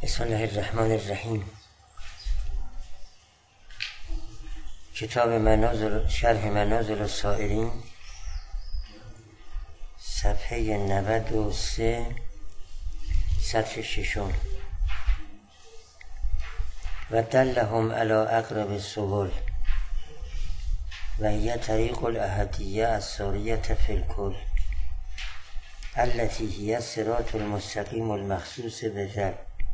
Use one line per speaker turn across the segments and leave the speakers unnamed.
بسم الله الرحمن الرحیم. کتاب شرح منازل السائرین، صفحه 93، سطر ششم. و دلهم علی اقرب السبل و هی طریق الاحدیه الساریة فی الکل التي هي الصراط المستقیم المخصوص بذل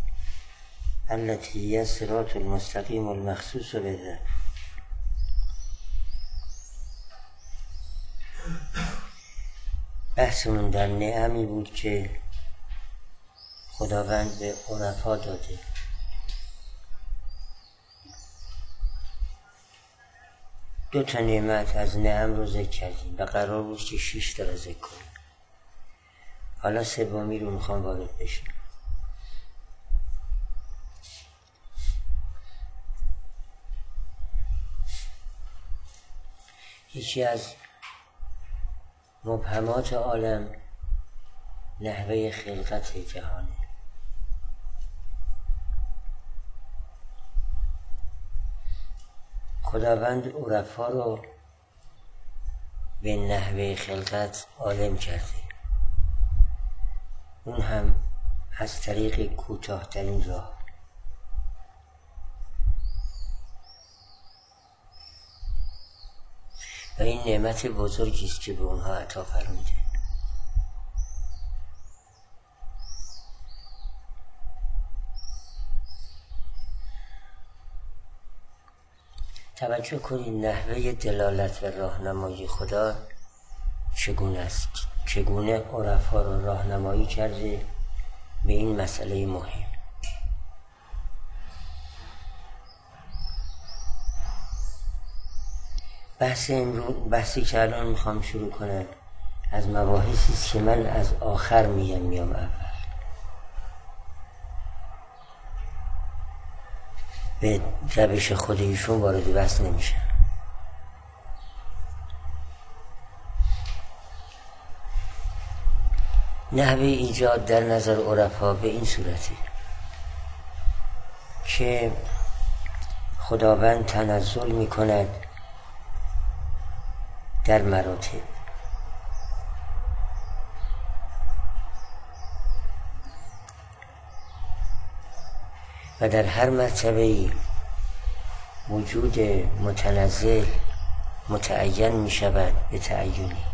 بحثمون در نعمی بود که خداوند به عرفا داده. دو تا نعمت از نعم رو ذکر کردیم و قرار بود که 6 تا رو ذکر کنیم. حالا سومی رو میخوام وارد بشیم. یکی از مبهمات عالم نحوه خلقت جهانه. خداوند عرفا رو به نحوه خلقت عالم کرده، اون هم از طریق کوتاه‌ترین راه. و این نعمت بزرگی است که به اونها عطا فرموده. توجه کنید نحوه دلالت و راهنمایی خدا چگونه است، چگونه عرفا را راهنمایی کرده به این مسئله مهم. بحثی که الان میخوام شروع کنم از مباحثی است که من از آخر میام اول. به روش خود ایشون وارد بحث نمیشم. نحوه ایجاد در نظر عرفا به این صورته که خداوند تنزل میکند در مراتب و در هر مرتبه وجود متنزل متعین می شود به تعیینی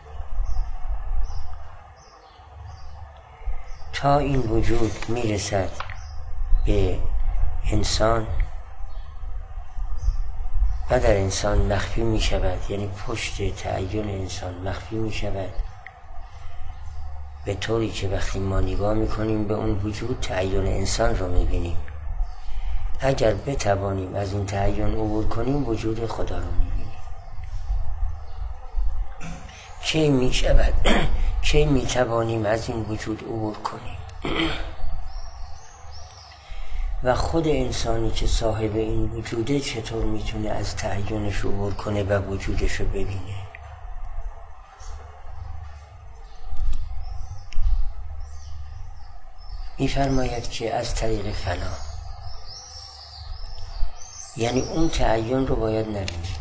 تا این وجود می رسد به انسان و در انسان مخفی می شود، یعنی پشت تعین انسان مخفی می شود، به طوری که وقتی ما نگاه می کنیم به اون وجود تعین انسان رو می بینیم. اگر بتوانیم از این تعین عبور کنیم وجود خدا رو می بینیم. کی می توانیم از این وجود عبور کنیم؟ و خود انسانی که صاحب این وجوده چطور میتونه از تعینش عبور کنه و وجودش رو ببینه؟ میفرماید که از طریق فنا، یعنی اون تعین رو باید نبینیم.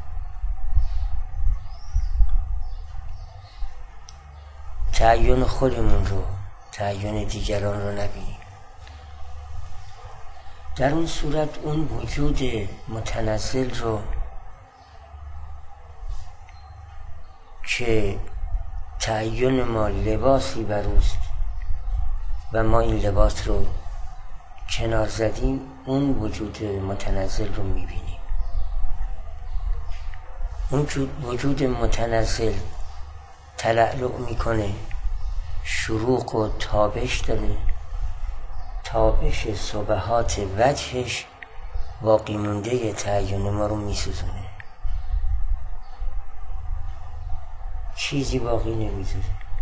تعین خودمون رو، تعین دیگران رو نبینیم. در اون صورت اون وجود متنزل رو که تعین ما لباسی بروست و ما این لباس رو کنار زدیم، اون وجود متنزل رو میبینیم. اون وجود متنزل تلألؤ میکنه، شروق و تابش داره، تابش صبحات وجهش باقی مونده تعین ما رو میسوزونه، چیزی باقی نمیذاره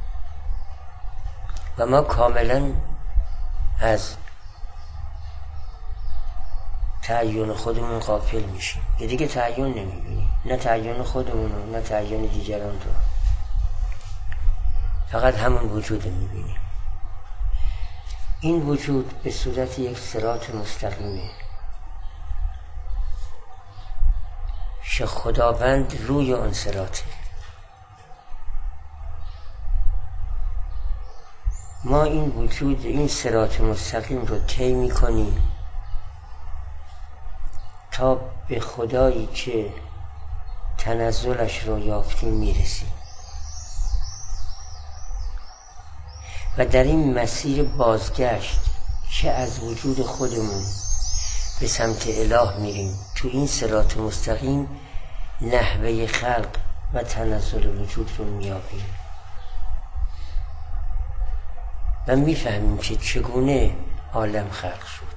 و ما کاملا از تعین خودمون غافل میشیم. یه دیگه تعین نمیبینیم، نه تعین خودمون رو نه تعین دیگران رو، فقط همون وجود میبینیم. این وجود به صورت یک صراط مستقیمه که خداوند روی اون صراطه. ما این وجود، این صراط مستقیم رو طی می‌کنیم تا به خدایی که تنزلش رو یافتیم میرسیم و در این مسیر بازگشت که از وجود خودمون به سمت اله میریم، تو این صراط مستقیم نحوه خلق و تنزل وجود رو میابیم و میفهمیم که چگونه عالم خلق شد.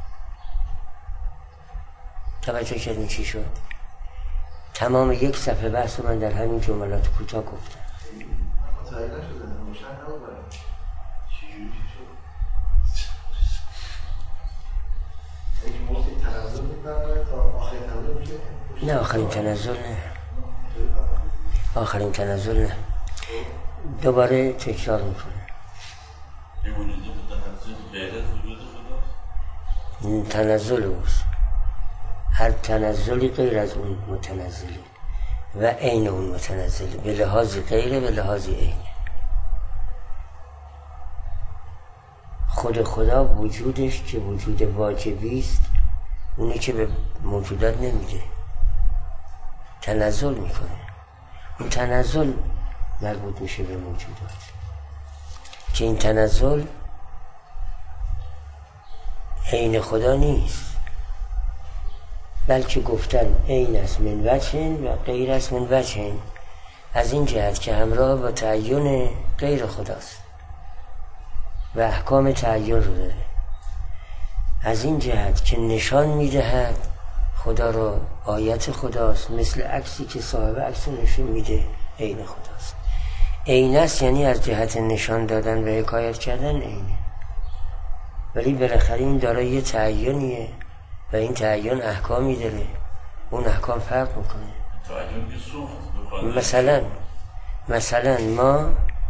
توجه کردین چی شد؟ تمام یک صفحه بحث من در همین جملات کوتاه گفتم.
متوجه نشدم، روشن نبود. چجوری شد؟ این موقعی تنزل می‌کنه تا آخرین تنزل میشه؟
نه آخرین تنزل نه. آخرین تنزل نه. دوباره تکرار میکنه.
این وجود تنزل غیر از وجود خداست؟
تنزل اوست. هر تنزلی غیر از اون متنزله و عین اون متنزله، به لحاظ غیره به لحاظ عینه. خود خدا وجودش که وجود واجبی است، اونی که به موجودات نمیده، تنزل میکنه. اون تنزل مربوط میشه به موجودات که این تنزل عین خدا نیست، بلکه گفتن عین است من وجه و غیر است من وجه، از این جهت که همراه با تعین غیر خداست و احکام تعین رو داره، از این جهت که نشان میدهد خدا رو، آیت خداست، مثل عکسی که صاحب عکس نشون میده عین خداست. عین است یعنی از جهت نشان دادن و حکایت کردن عینه، ولی بالاخره این داره یه تعینیه و این تعین احکامی داره، اون احکام فرق میکنه. مثلا ما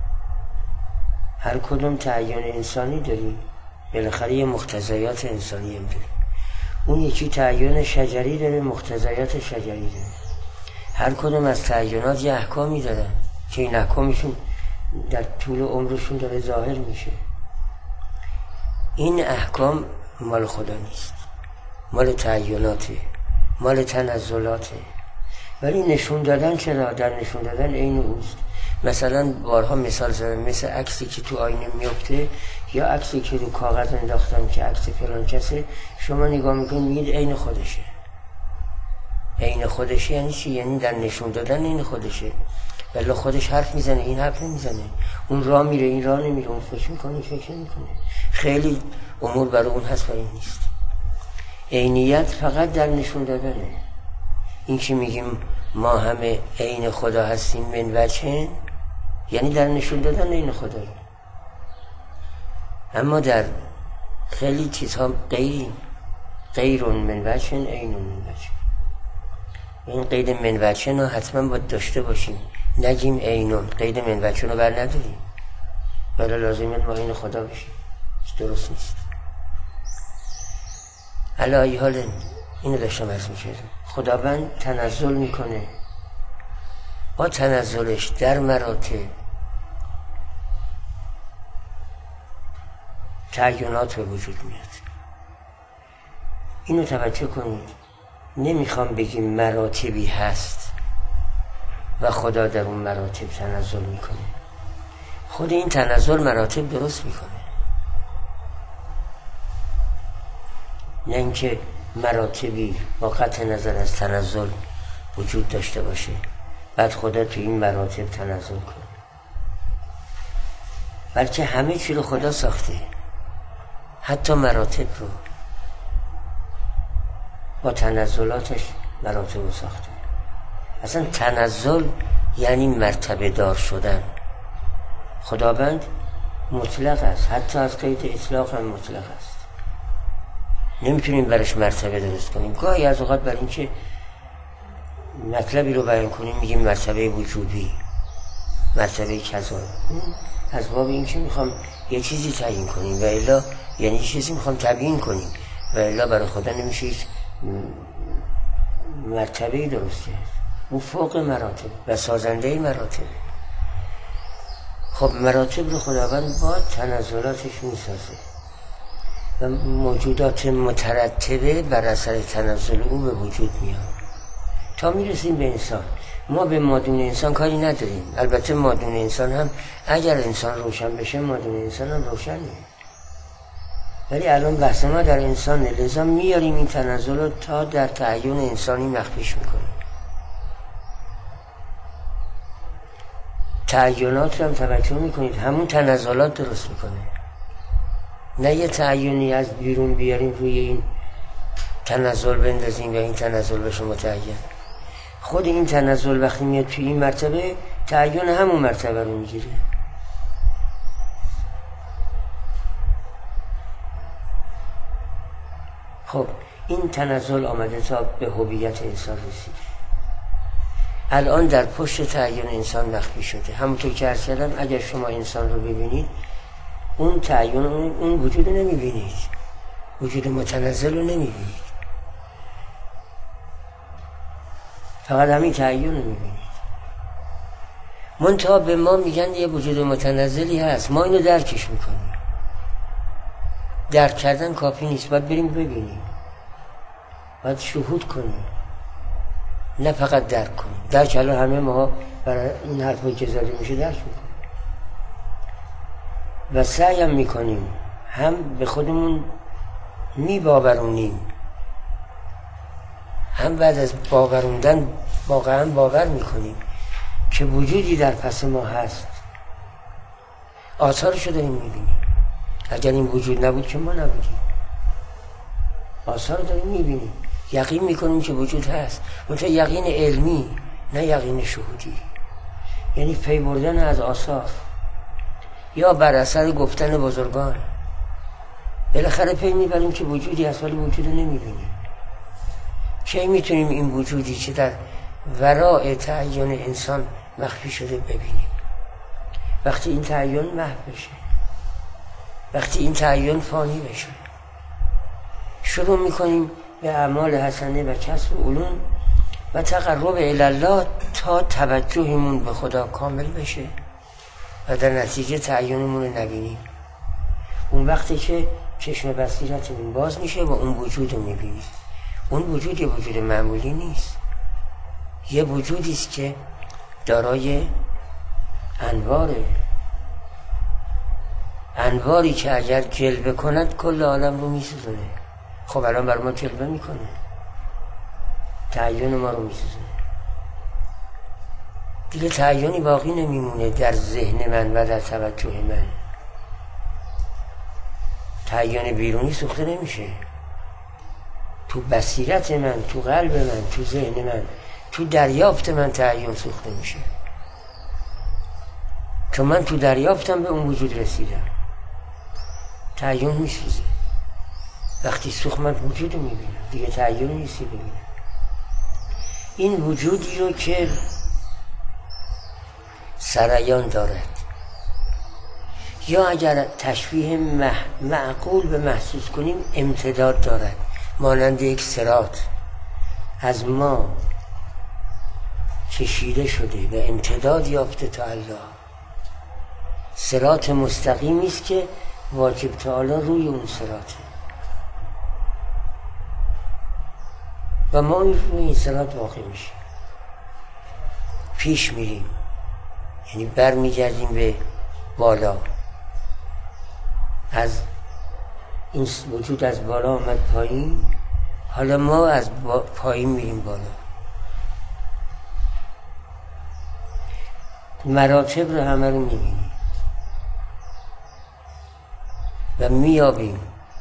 هر کدوم تعین انسانی داریم، بالاخره یه مقتضیات انسانی هم داریم. اون یکی تعین شجری داره، مقتضیات شجری داره. هر کدوم از تعینات یه احکامی دارن که این احکامشون در طول عمرشون داره ظاهر میشه. این احکام مال خدا نیست، مال تعیناته، مال تنزلاته، ولی نشون دادن چرا؟ در نشون دادن عین اوست. مثلا بارها مثال زدم، مثل عکسی که تو آینه میفته یا عکسی که رو کاغذ انداختن که عکس فلان کسه، شما نگاه میکنید میگید عین خودشه. عین خودشه یعنی چی؟ یعنی در نشون دادن عین خودشه، ولی خودش حرف میزنه، این حرف نمیزنه. اون راه میره، این راه نمیره. اون فکر میکنه، فکر نمیکنه. خیلی امور برای اون هست و این نیست. عینیت فقط در نشون دادنه. این که میگیم ما همه عین خدا هستیم من وجه، یعنی در نشون دادن عین خدا. اما در خیلی چیزها غیرون من وجه، عینون من وجه. این قید من وجه رو حتما باید داشته باشیم، نگیم عینون، قید من وجه رو بر نداریم، ولی لازمه ما عین خدا بشیم. درست نیست. علایی حال اینو داشتم عرض میکردم. خداوند تنزل میکنه، با تنزلش در مراتب تعینات به وجود میاد. اینو توجه کنید. نمیخوام بگیم مراتبی هست و خدا در اون مراتب تنزل میکنه. خود این تنزل مراتب درست میکنه، نه اینکه مراتبی با قطع نظر از تنزل وجود داشته باشه بعد خدا تو این مراتب تنزل کنه، بلکه همه چی رو خدا ساخته، حتی مراتب رو با تنزلاتش مراتب رو ساخته. اصلا تنزل یعنی مرتبه دار شدن. خداوند مطلق است، حتی از قید اطلاق هم مطلق است. نمیتونیم برش مرتبه درست کنیم. گاهی از اوقات بر این که مطلبی رو بیان کنیم میگیم مرتبه وجودی، مرتبه کذا، از باب این که میخوام یه چیزی تعیین کنیم و الا یعنی چیزی میخوام تبیین کنیم و الا برای خدا نمیشه مرتبه‌ای درست کرد. اون فوق مراتب و سازنده مراتب. خب مراتب رو خداوند با تنزلاتش میسازه و موجودات مترتبه بر اثر تنزل او به وجود میاد تا میرسیم به انسان. ما به مادون انسان کاری نداریم. البته مادون انسان هم اگر انسان روشن بشه مادون انسان هم روشنه، ولی الان بحث ما در انسان، لذا میاریم این تنزلات تا در تعین انسانی مخفیش میکنیم. تعینات رو هم توجه میکنید همون تنزلات درست میکنه، نه یه تعینی از بیرون بیاریم روی این تنزل بندازیم و این تنزل بشه متعین. خود این تنزل وقتی میاد توی این مرتبه تعین همون مرتبه رو میگیره. خب این تنزل آمده تا به هویت انسان رسید. الان در پشت تعین انسان مخفی شده. همونطور که عرض کردم اگر شما انسان رو ببینید اون تعین اون وجود رو نمیبینید، وجود متنزل رو نمیبینید، فقط همین تعین رو میبینید. منتها به ما میگن یه وجود متنزلی هست، ما اینو درکش میکنیم. درک کردن کافی نیست، باید بریم ببینیم، باید شهود کنیم، نه فقط درک کنیم. درک الان همه ما برای این حرفایی که زده میشه درک میکنیم و سعی هم میکنیم، هم به خودمون میباورونیم، هم بعد از باوروندن واقعا باور میکنیم که وجودی در پس ما هست. آثارشو داریم میبینیم. اگر این وجود نبود که ما نبودیم. آثار داریم میبینیم، یقین میکنیم که وجود هست، منتها یقین علمی نه یقین شهودی، یعنی پی بردن از آثار یا بر اثر گفتن بزرگان. بالاخره پی میبریم که وجودی هست ولی وجود نمیبینیم. کی میتونیم این وجودی که در وراء تعین انسان مخفی شده ببینیم؟ وقتی این تعین محو بشه، وقتی این تعین فانی بشه، شروع میکنیم به اعمال حسنه و کسب علوم و تقرب الله تا توجهمون به خدا کامل بشه و در نتیجه تعینمون رو نبینیم. اون وقتی که چشم بصیرتمون باز میشه و اون وجود رو میبینیم. اون وجود یه وجود معمولی نیست، یه وجودی است که دارای انواره، انواری که اگر جلوه کند کل عالم رو میسوزونه. خب الان بر ما جلوه میکنه، تعین ما رو میسوزونه. دیگه تعینی باقی نمیمونه در ذهن من و در توجه من. تعین بیرونی سوخته نمیشه. تو بصیرت من، تو قلب من، تو ذهن من، تو دریافت من تعین سوخته میشه، چون من تو دریافتم به اون وجود رسیدم. تعین میسوزه. وقتی سوخت من وجود رو میبینم، دیگه تعین نیستی ببینم. این وجودی رو که سرایان دارد یا اگر تشبیه معقول به محسوس کنیم امتداد دارد، مانند یک صراط از ما کشیده شده و امتداد یافته تا الله. صراط مستقیمی است که واجب تعالی روی اون صراطه و ما روی این صراط واقع میشیم، پیش میریم، یعنی بر میگردیم به بالا. از این وجود از بالا آمد پایین، حالا ما از پایین میریم بالا. مراتب رو همه رو میبینیم و میابیم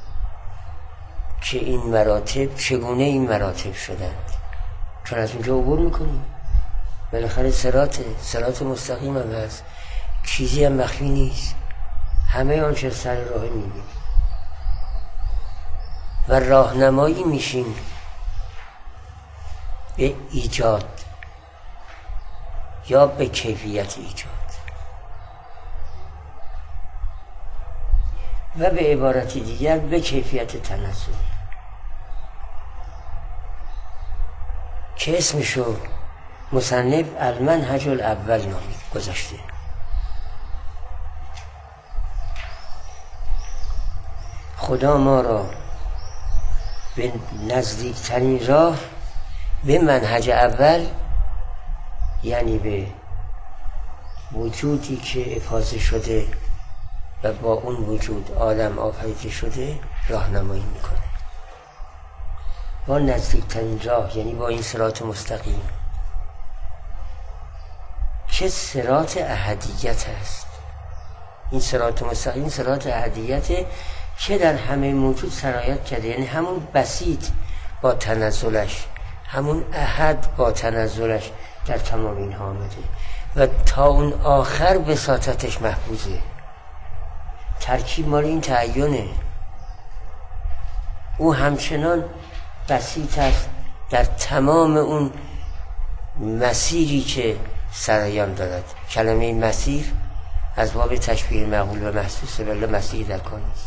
که این مراتب چگونه این مراتب شدند، چون از اونجا عبور میکنیم. بالاخره صراط مستقیم هم هست، چیزی هم مخفی نیست، همه آنچه سر راه میبینیم و راهنمایی میشیم به ایجاد یا به کیفیت ایجاد. و به عبارت دیگر به کیفیت تنزل که اسمشو مصنف المنهج الاول نامی گذاشته. خدا ما را به نزدیکترین راه به منهج اول، یعنی به وجودی که افاضه شده و با اون وجود عالم آفریده شده راهنمایی میکنه. با نزدیکترین راه یعنی با این صراط مستقیم که صراط احدیت است. این صراط مستقیم صراط احدیت که در همه موجود سرایت کرده، یعنی همون بسیط با تنزلش، همون احد با تنزلش در تمام اینها آمده و تا اون آخر بساطتش محفوظه. ترکیب مال این تعینه. او همچنان بسیط است در تمام اون مسیری که سرایان دارد. کلمه مسیر از باب تشبیه معقول و محسوس بله مسیر در کار نیست.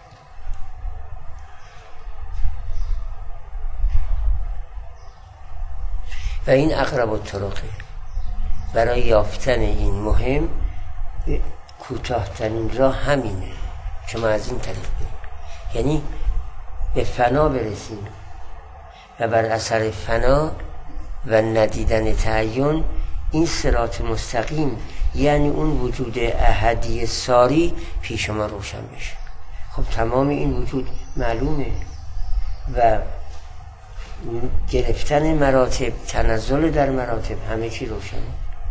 و این اقرب الطرقه. برای یافتن این مهم کوتاه‌ترین راه همینه که ما از این طریق بریم، یعنی به فنا برسیم و بر اثر فنا و ندیدن تعین این صراط مستقیم یعنی اون وجود احدی ساری پیش ما روشن بشه. خب تمام این وجود معلومه و گرفتن مراتب، تنزل در مراتب، همه چی روشنه.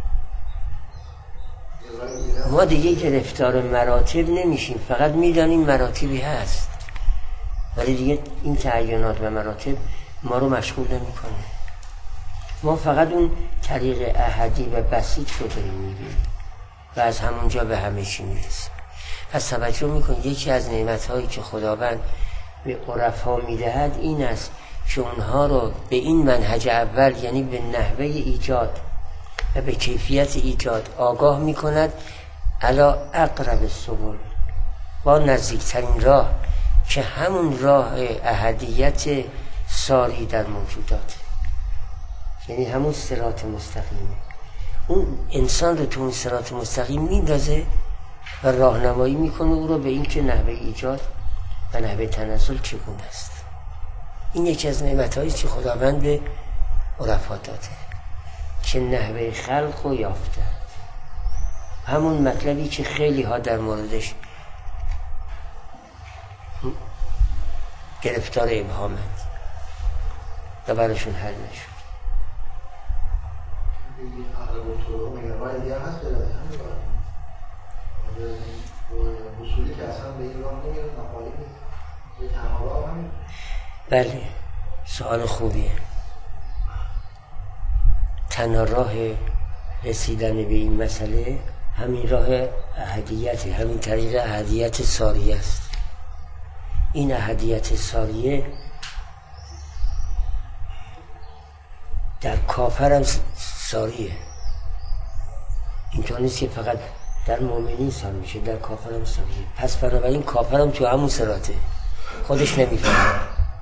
ما دیگه گرفتار مراتب نمیشیم، فقط میدانیم مراتبی هست، ولی دیگه این تعینات و مراتب ما رو مشغول نمیکنه. ما فقط اون طریق احدی و بسیط رو داریم میبینیم و از همونجا به همه چی میرسیم. پس توجه میکنید یکی از نعمتهایی که خداوند به عرفا میدهد این است که اونها رو به این منهج اول یعنی به نحوه ایجاد و به کیفیت ایجاد آگاه میکند علا اقرب السبل، با نزدیکترین راه که همون راه احدیت ساری در موجودات، یعنی همون صراط مستقیمه. اون انسان رو تو اون صراط مستقیم میندازه و راهنمایی میکنه او رو به این که نحوه ایجاد و نحوه تنزل چگونه است. این یکی از نعمت‌هایی که خداوند به عرفا داده که نحوه خلق رو یافته. همون مطلبی که خیلی ها در موردش گرفتار ابهامند و براشون حل نشد. بله سوال خوبیه. تنها راه رسیدن به این مسئله همین راه احدیت، همین طریق احدیت ساریه است. این احدیت ساریه در کافر هم ساریه. اینطور نیست که فقط در مؤمنین ساری میشه، در کافر هم ساریه. پس بنابراین کافر هم تو همون صراطه، خودش نمیفهمه.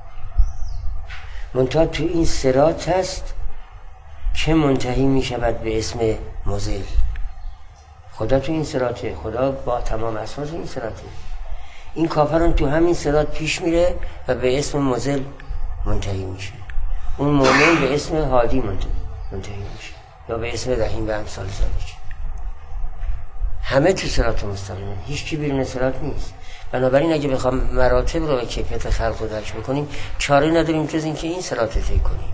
منتها تو این صراط هست که منتهی میشود به اسم مضل. خدا تو این صراطه، خدا با تمام اسماش این صراطه. این کافران تو همین صراط پیش میره و به اسم مضل منتهی میشه. اون مؤمن به اسم هادی منتهی میشه یا به اسم رحیم و امثال ذالک. همه تو صراط مستقیمه، هیچ کی بیرون صراط نیست. بنابراین اگه بخوام مراتب رو به کیفیت خلق رو درک بکنیم چاره نداریم جز اینکه این صراط رو طی کنیم.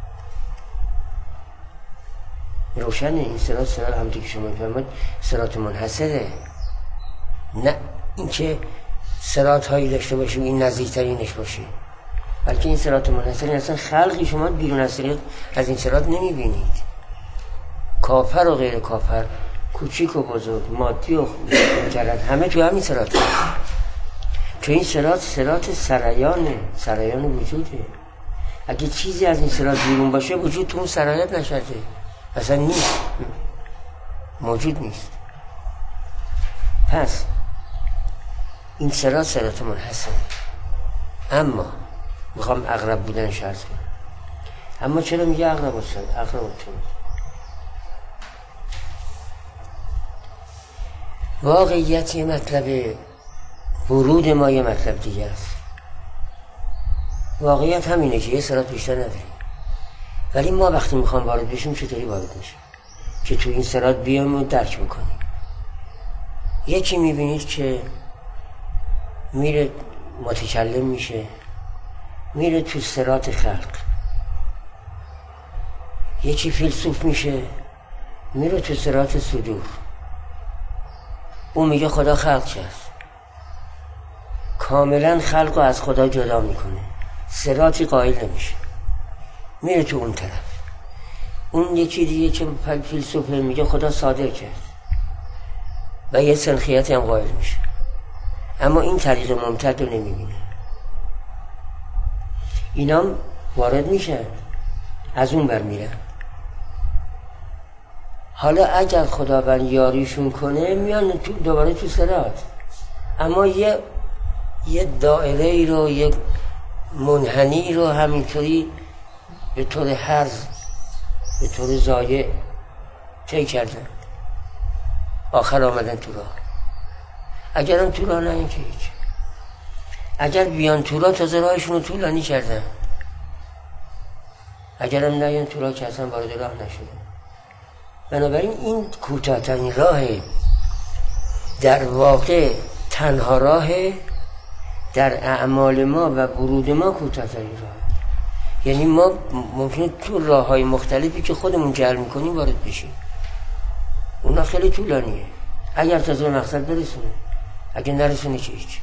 روشنه این صراط همونطور که شما میفرمایید صراط منحصره، نه اینکه صراط هایی داشته باشیم این نزدیکترینش باشه، بلکه این صراط منحصره. اصلا خلقی شما بیرون از این صراط نمیبینید. کافر و غیر کافر، کوچیک و بزرگ، مادی و مجرد، همه تو همین صراط هست. تو این صراط سرایان وجوده. اگه چیزی از این صراط بیرون باشه وجود تو اون سرایت نشده، اصلا نیست، موجود نیست. پس این صراط منحصره. اما میخوام اقرب بودن شرط کنم. اما چرا میگه اقرب الصراط؟ اقرب الطرق. واقعیت یه مطلب، ورود ما یه مطلب دیگه است. واقعیت همینه که یه صراط بیشتر نداریم، ولی ما وقتی میخوام وارد بشیم چطوری وارد میشیم که تو این صراط بیایم و درک بکنیم. یکی میبینید که میره متکلم میشه، میره تو صراط خلق. یکی فیلسوف میشه، میره تو صراط صدور. اون میگه خدا خلق کرد، کاملا خلق رو از خدا جدا میکنه، صراطی قائل نمیشه، میره تو اون طرف. اون یکی دیگه که فیلسوفه میگه خدا صادر کرد و یه سنخیتی هم قائل میشه، اما این طریق ممتد رو نمیبینه. اینا وارد میشن، از اون بر میرن. حالا اگر خداوند یاریشون کنه میان دوباره تو صراط، اما یه دائره ای رو، یه منحنی رو همینطوری به طور حرز، به طور ضایع طی کردن، آخر آمدن تو راه. اگرم تو راه نه این که هیچ. اگر بیان تو راه تازه راهشون رو طولانی کردن، اگرم نیان تو راه که اصلا وارد راه نشدن. بنابراین این کوتاه‌ترین راه، در واقع تنها راه در اعمال ما و ورود ما کوتاه‌ترین راه. یعنی ما ممکنه تو راه‌های مختلفی که خودمون جعل می‌کنیم وارد بشیم. اونا خیلی طولانیه، اگر تازه مقصد برسونه، اگر نرسونه که هیچ.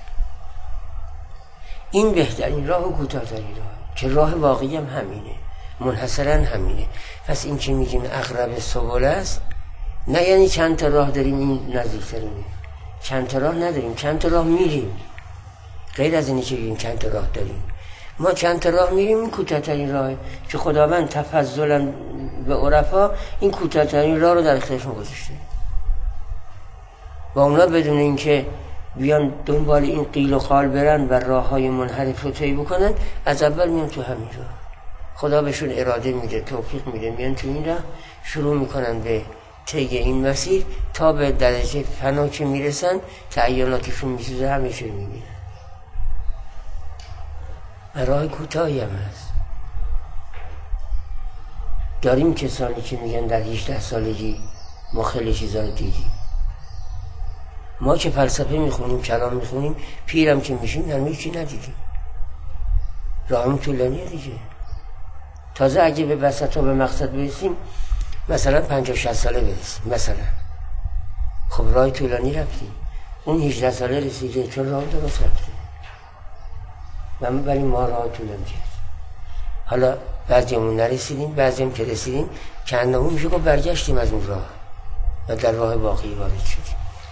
این بهترین راه و کوتاه‌ترین راه که راه واقعی هم همینه، منحصراً همینه. پس این که میگیم اقرب سبل است، نه یعنی چند تا راه داریم این نزدیک‌ترینه. چند تا راه نداریم، چند تا راه میریم. غیر از اینی که بگیم چند تا راه داریم، ما چند تا راه میریم. این کوتاه‌ترین راهه که خداوند تفضلا به عرفا این کوتاه‌ترین راه رو در اختیارشون گذاشته. و اونا بدون اینکه بیان دنبال این قیل و قال برن و راه‌های منحرف رو طی بکنن، از اول میان تو همین راه. خدا بهشون اراده میده، توفیق میده، میان تو این راه شروع میکنن به طی این مسیر تا به درجه فنا که میرسن، تعییناتشون میسوزه، همه چیز میبینن. راه کوتاهی هم هست. داریم کسانی که میگن در 18 سالگی ما خیلی چیزا رو دیدیم. ما که فلسفه میخونیم، کلام میخونیم، پیرم که میشیم در چی ندیدیم. راهمون طولانیه دیگه. تازه اگه به وسط و به مقصد برسیم، مثلا 50-60 ساله برسیم مثلا، خب راه طولانی رفتیم. اون 18 ساله رسیده چون راه درست رفته و برای ما راه طولانی کرد. حالا بعضیمون نرسیدیم، بعضیم که رسیدیم که اندامون میشه که برگشتیم از اون راه و در راه واقعی وارد شدیم.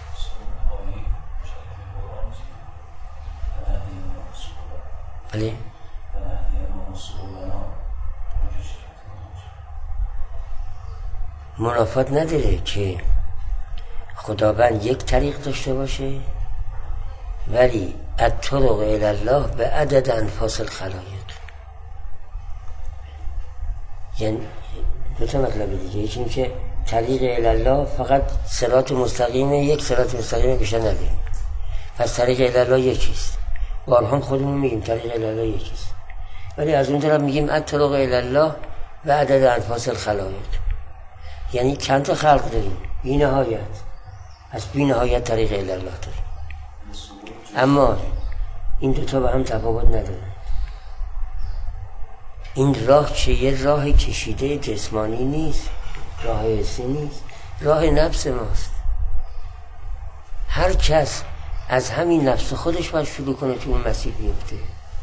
بله؟ منافات نداره که خداوند یک طریق داشته باشه، ولی الطرق الی الله به عدد انفاس الخلایق. یعنی دو تا مطلب دیگه. یکی این که طریق الی الله فقط صراط مستقیمه، یک صراط مستقیمه بیشتر نداریم. پس طریق الی الله یکیست. بارها خودمون میگیم طریق الی الله یکیست، ولی از اون طرف میگیم الطرق الی الله به عدد انفاس الخلایق. یعنی چند تا خلق داریم بی نهایت، از بی نهایت طریق الی الله داریم. اما این دوتا به هم تفاوت نداره. این راه که یه راه کشیده جسمانی نیست، راه حسی نیست، راه نفس ماست. هر کس از همین نفس خودش باید شروع کنه تو اون مسیر بیفته.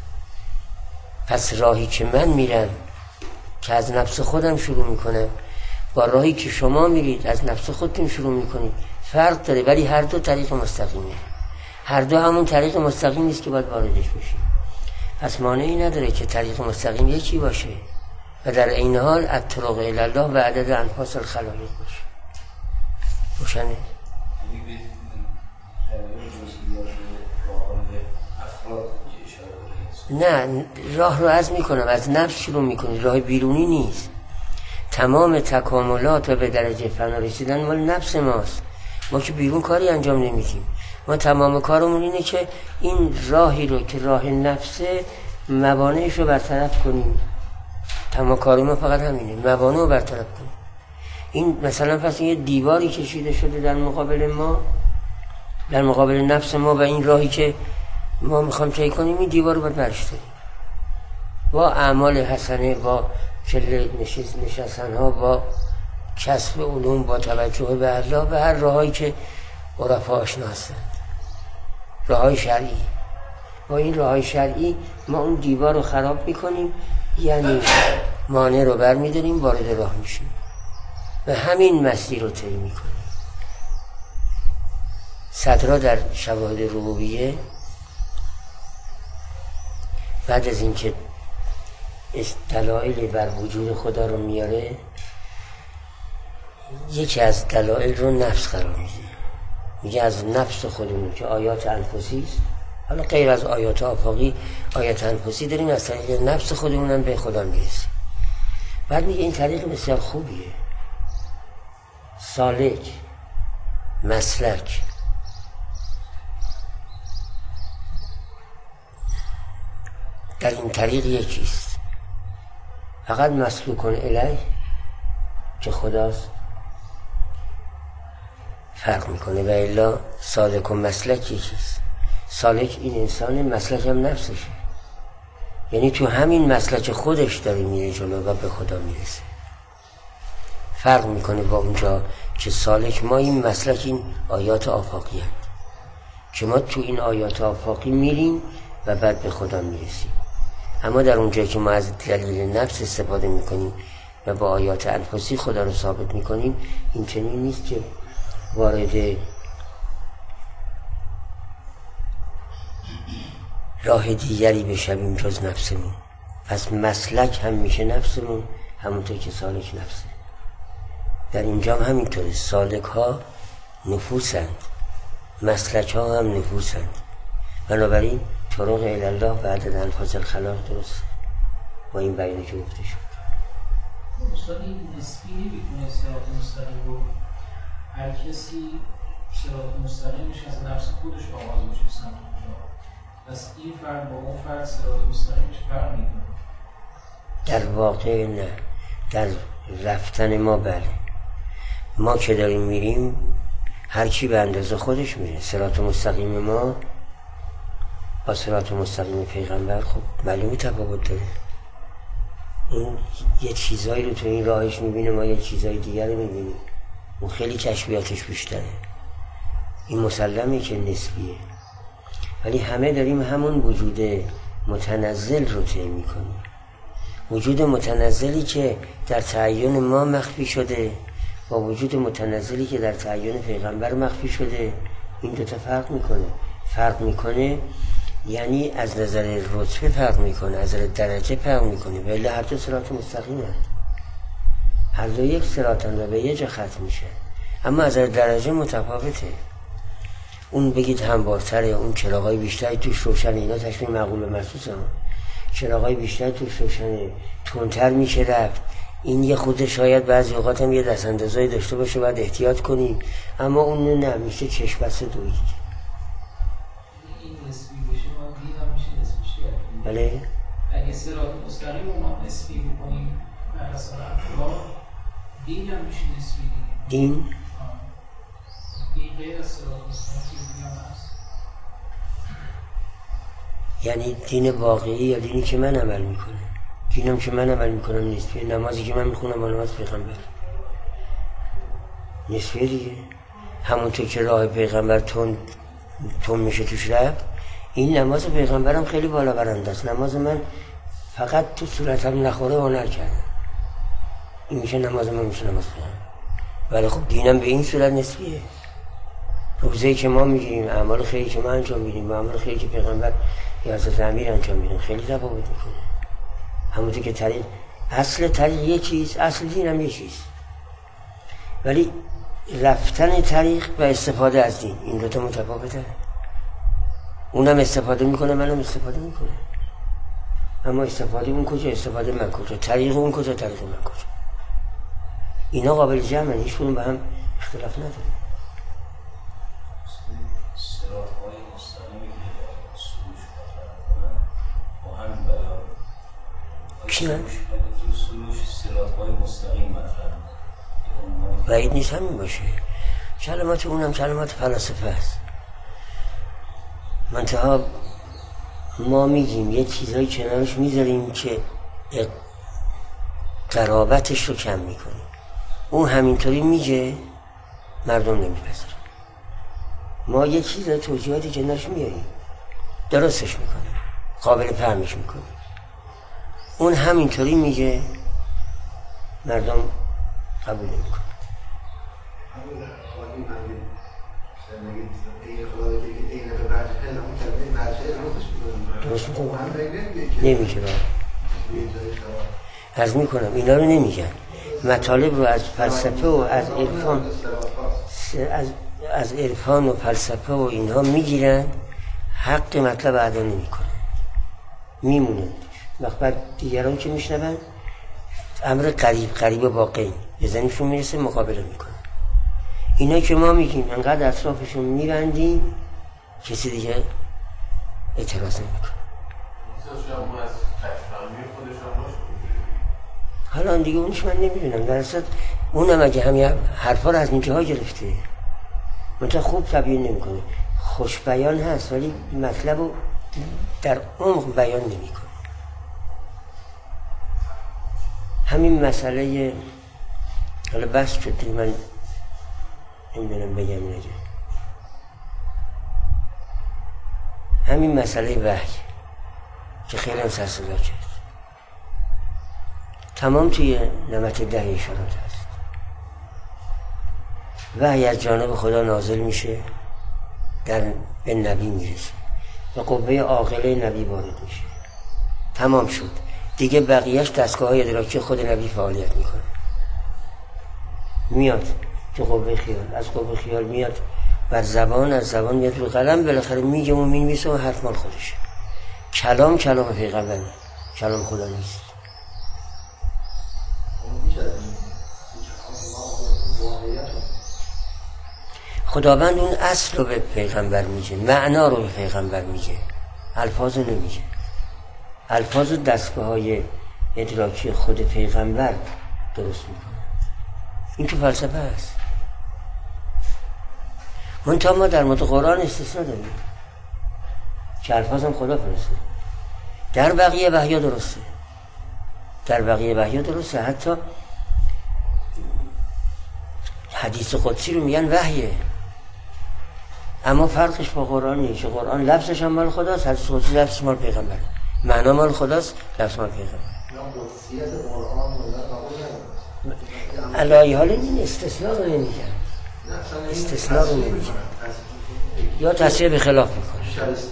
پس راهی که من میرم که از نفس خودم شروع میکنم با راهی که شما میرید از نفس خودتون شروع میکنید فرق داره، ولی هر دو طریق مستقیمه. هر دو همون طریق مستقیم نیست که باید واردش بشید. پس مانعی نداره که طریق مستقیم یکی باشه و در این حال الطرق الی الله و عدد انفاس الخلایق باشه. روشنه؟ نه، راه رو عزم میکنم، از نفس شروع میکنی، راه بیرونی نیست. تمام تکاملات و به درجه فنا رسیدن مال نفس ماست. ما که بیرون کاری انجام نمیدیم. ما تمام کارمون اینه که این راهی رو که راه نفسه موانعش رو برطرف کنیم. تمام کار ما فقط همینه، موانع رو برطرف کنیم. این مثلا پس یه دیواری کشیده شده در مقابل ما، در مقابل نفس ما و این راهی که ما میخوام طی کنیم، این دیوار رو باید برش داریم با اعمال حسنه، با چله نشستن ها، با کسب علوم، با توجه به الله، به هر راهایی که عرفا آشنا هستند، راههای شرعی. با این راههای شرعی ما اون دیوار رو خراب میکنیم، یعنی مانع رو بر میداریم، وارد راه میشیم و همین مسیر رو طی میکنیم. صدرا در شواهد ربوبیه بعد از اینکه دلایل بر وجود خدا رو میاره، یکی از دلایل رو نفس قرار میده. میگه از نفس خودمون که آیات انفسی است، حالا غیر از آیات آفاقی، آیات انفسی داریم، از طریق نفس خودمون هم به خدا میرسیم. بعد میگه این طریق بسیار خوبیه، سالک، مسلک. در این طریق یکیست، فقط مسلوکن الیه که خداست فرق میکنه، و الا سالک و مسلک یکیست. سالک این انسانه، مسلک هم نفسشه، یعنی تو همین مسلک خودش داره میره جلو و به خدا میرسه. فرق میکنه با اونجا که سالک ما این مسلک، این آیات آفاقی هست که ما تو این آیات آفاقی میریم و بعد به خدا میرسیم. اما در اونجایی که ما از دلیل نفس استفاده میکنیم و با آیات انفسی خدا رو ثابت میکنیم، این چنین نیست که وارد راه دیگری بشویم جز نفسمون. پس مسلک هم میشه نفسمون، همونطور که سالک نفسه. در اینجا هم همینطوره، سالک ها نفوسند، مسلک ها هم نفوسند. بنابراین طرق الله و عدد انفاس الخلاق درست با این بیانی که گفته شد.
استاد این نسبی نمی‌کنه صراط مستقیم رو، هر کسی صراط مستقیمش از نفس خودش آغاز میشه سمت اونجا، پس این فرد با اون فرد صراط مستقیمش فرق میکنه.
در واقع نه، در رفتن ما بله، ما که داریم میریم هر کی به اندازه خودش میره. صراط مستقیم ما با صراط مستقیم پیغمبر خب معلومی تفاوت داره. اون یه چیزایی رو تو این راهش میبینه، ما یه چیزای دیگر رو میبینیم، اون خیلی کشفیاتش بیشتره. این مسلمه که نسبیه، ولی همه داریم همون وجود متنزل رو طی میکنیم. وجود متنزلی که در تعین ما مخفی شده با وجود متنزلی که در تعین پیغمبر مخفی شده، این دوتا فرق میکنه یعنی از نظر رتبه فرق میکنه، از نظر درجه فرق میکنه، ولی هر دو صراط مستقیم هست، هر دو یک صراطن و به یه جا ختم میشه، اما از نظر درجه متفاوته. اون بگید هموارتره، اون چراغای بیشتری توش روشنه، اینا تشبیه معقول به محسوس هم، چراغای بیشتری توش روشنه، تندتر میشه رفت. این یه خود شاید بعضی اوقات هم یه دست اندازایی داشته باشه، باید احتیاط کنیم، اما اون نه، میشه چشم بسته دوید. بله؟
اگه صراط مستقیم رو ما نسبی بکنیم بر حسب افراد، دین هم میشه نسبی دیگه.
دین؟
دین غیر از صراط مستقیم چیزی هم هست.
یعنی دین واقعی یا دینی که من عمل میکنم؟ دینم که من عمل میکنم نسبیه، نمازی که من میخونم با نماز پیغمبر نسبیه دیگه. همونطور که راه پیغمبر تون میشه توش رفت، این نماز پیغمبرم خیلی بالا برنده است. نماز من فقط تو صورتم نخوره هنر کردم، این میشه نماز من، میشه نماز پیغمبر. ولی خب دینم به این صورت نسبیه. روزه‌ای که ما میگیریم، اعمال خیلی که ما انجام میدیم با اعمال خیلی که پیغمبر یا حضرت امیر انجام میدن خیلی تفاوت میکنه. همونطور که طریق، اصل طریق یکیست، اصل دینم یکیست، ولی رفتن طریق و استفاده از دین این دوتا متفاوته. اونم استفاده میکنه، منم استفاده میکنه. اما استفاده اون کجا، استفاده من کجا، طریق اون کجا، طریق من کجا. اینا قابل جمعن، هیچ کدوم به هم اختلاف نداره.
صراط‌های مستقیمی که سروش مطرح کنن با همین بیان
کی نه؟
سروش صراط‌های مستقیم مطرح
بعید نیست همین باشه. کلمات اونم کلمات فلاسفه است. منتها ما میگیم یه چیزایی کنارش میذاریم که قرابتش رو کم میکنیم. اون همینطوری میگه، مردم نمیپذیرن. ما یه چیز توجیهاتی کنارش میاریم، درستش میکنیم، قابل فهمش میکنیم. اون همینطوری میگه، مردم قبول نمیکنن. درست میکنم؟ نمیشه باید عرض میکنم اینا رو نمیگن. مطالب رو از فلسفه و از عرفان از عرفان و فلسفه و اینها میگیرن، حق مطلب ادا نمیکنن، میمونه. وقت بعد دیگران که میشنون امر قریب واقعی به ذهنشون میرسه، مقابله میکنن. اینا که ما میگیم انقدر اطرافشون میبندیم کسی دیگه اعتراض نمیکنه. حالا دیگه اونش من نمیدونم، در اصل اونم اگه همین حرفا رو از اینجاها گرفته، منطقه خوب تبیین نمیکنه. خوش بیان هست ولی مطلب رو در عمق بیان نمیکنه. همین مسئله حالا بس شد دیگه، من نمیدونم بگم نگه. همین مسئله وحی که خیلی هم سر صدا کرد، تمام توی نمط 10 اشارات هست. وحی از جانب خدا نازل میشه، به نبی میرسه، به قوه عاقله نبی وارد میشه، تمام شد دیگه. بقیهش دستگاه های ادراکی خود نبی فعالیت میکنه، میاد تو قوه خیال، از قوه خیال میاد بر زبان، از زبان میاد رو قلم، بالاخره میگه و مینویسه و حرف مال خودشه. کلام پیغمبر، کلام خدا نیست. خداوند اون اصل رو به پیغمبر میگه، معنا رو به پیغمبر میگه، الفاظ رو نمیگه. الفاظ و دستگاه های ادراکی خود پیغمبر درست میکنه. این که فلسفه است. منتها ما در مورد قرآن استثناء داریم که الفاظ هم خدا فرسته. در بقیه وحیا درسته، در بقیه وحیا درسته. حتی حدیث قدسی رو میگن وحیه، اما فرقش با قرآن نیست. قرآن لفظش هم مال خداست، حدیث قدسی لفظش مال پیغمبره. معنا مال خداست، لفظ مال پیغمبر. علای حال این استثناء رو نمیگن، استثناء رو نمیگن، یا تصریح به خلاف میکنه.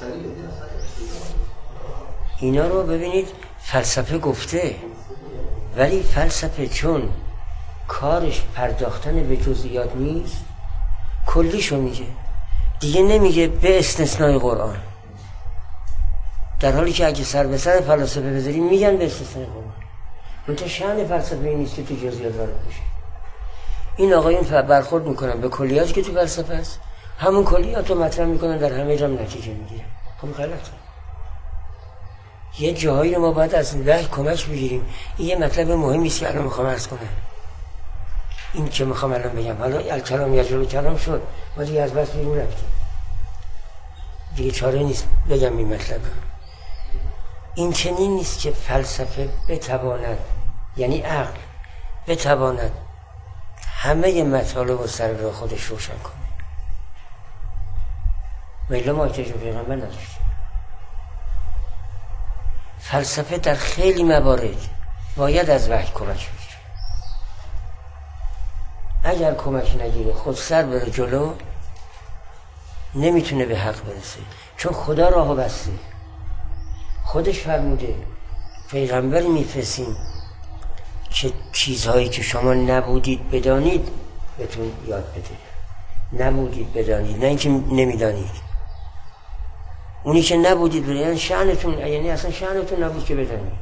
اینا رو ببینید فلسفه گفته، ولی فلسفه چون کارش پرداختن به جزئیات نیست، کلیشو میگه، دیگه نمیگه به استثنای قرآن. در حالی که اگه سر به سر فلسفه بذاریم میگن به استثنای قرآن. منتها شأن فلسفه این نیست که تو جزئیات وارد بشه. این آقایون برخورد میکنن به کلیاتی که تو فلسفه است، همون کلیات رو مطرح میکنن، در همه جا نتیجه میگیرن. خب غلطه. یه جایی رو ما باید از وحی کمک بگیریم. این یه مطلب مهمی است که الان میخوام عرض کنم. این که میخوام الان بگم، حالا الکلام یجلو کلام شد، ما دیگه از بس بیرون رفتیم، دیگه چاره نیست بگم این مطلب. این چنین نیست که فلسفه بتواند، یعنی عقل بتواند همه مطالب و سر راه خودش روشن کنه. ولی ما احتیاج به پیغمبر نداشتیم. فلسفه در خیلی موارد باید از وحی کمک بگیره. اگر کمک نگیره، خود سر بره جلو، نمیتونه به حق برسه، چون خدا راهو بسته. خودش فرموده پیغمبری میفرستیم که چیزهایی که شما نبودید بدانید بهتون یاد بده. نبودید بدانید، نه اینکه نمیدانید. اونی که نبودید یعنی شأنتون، یعنی اصلا شأنتون نبود که بدانید.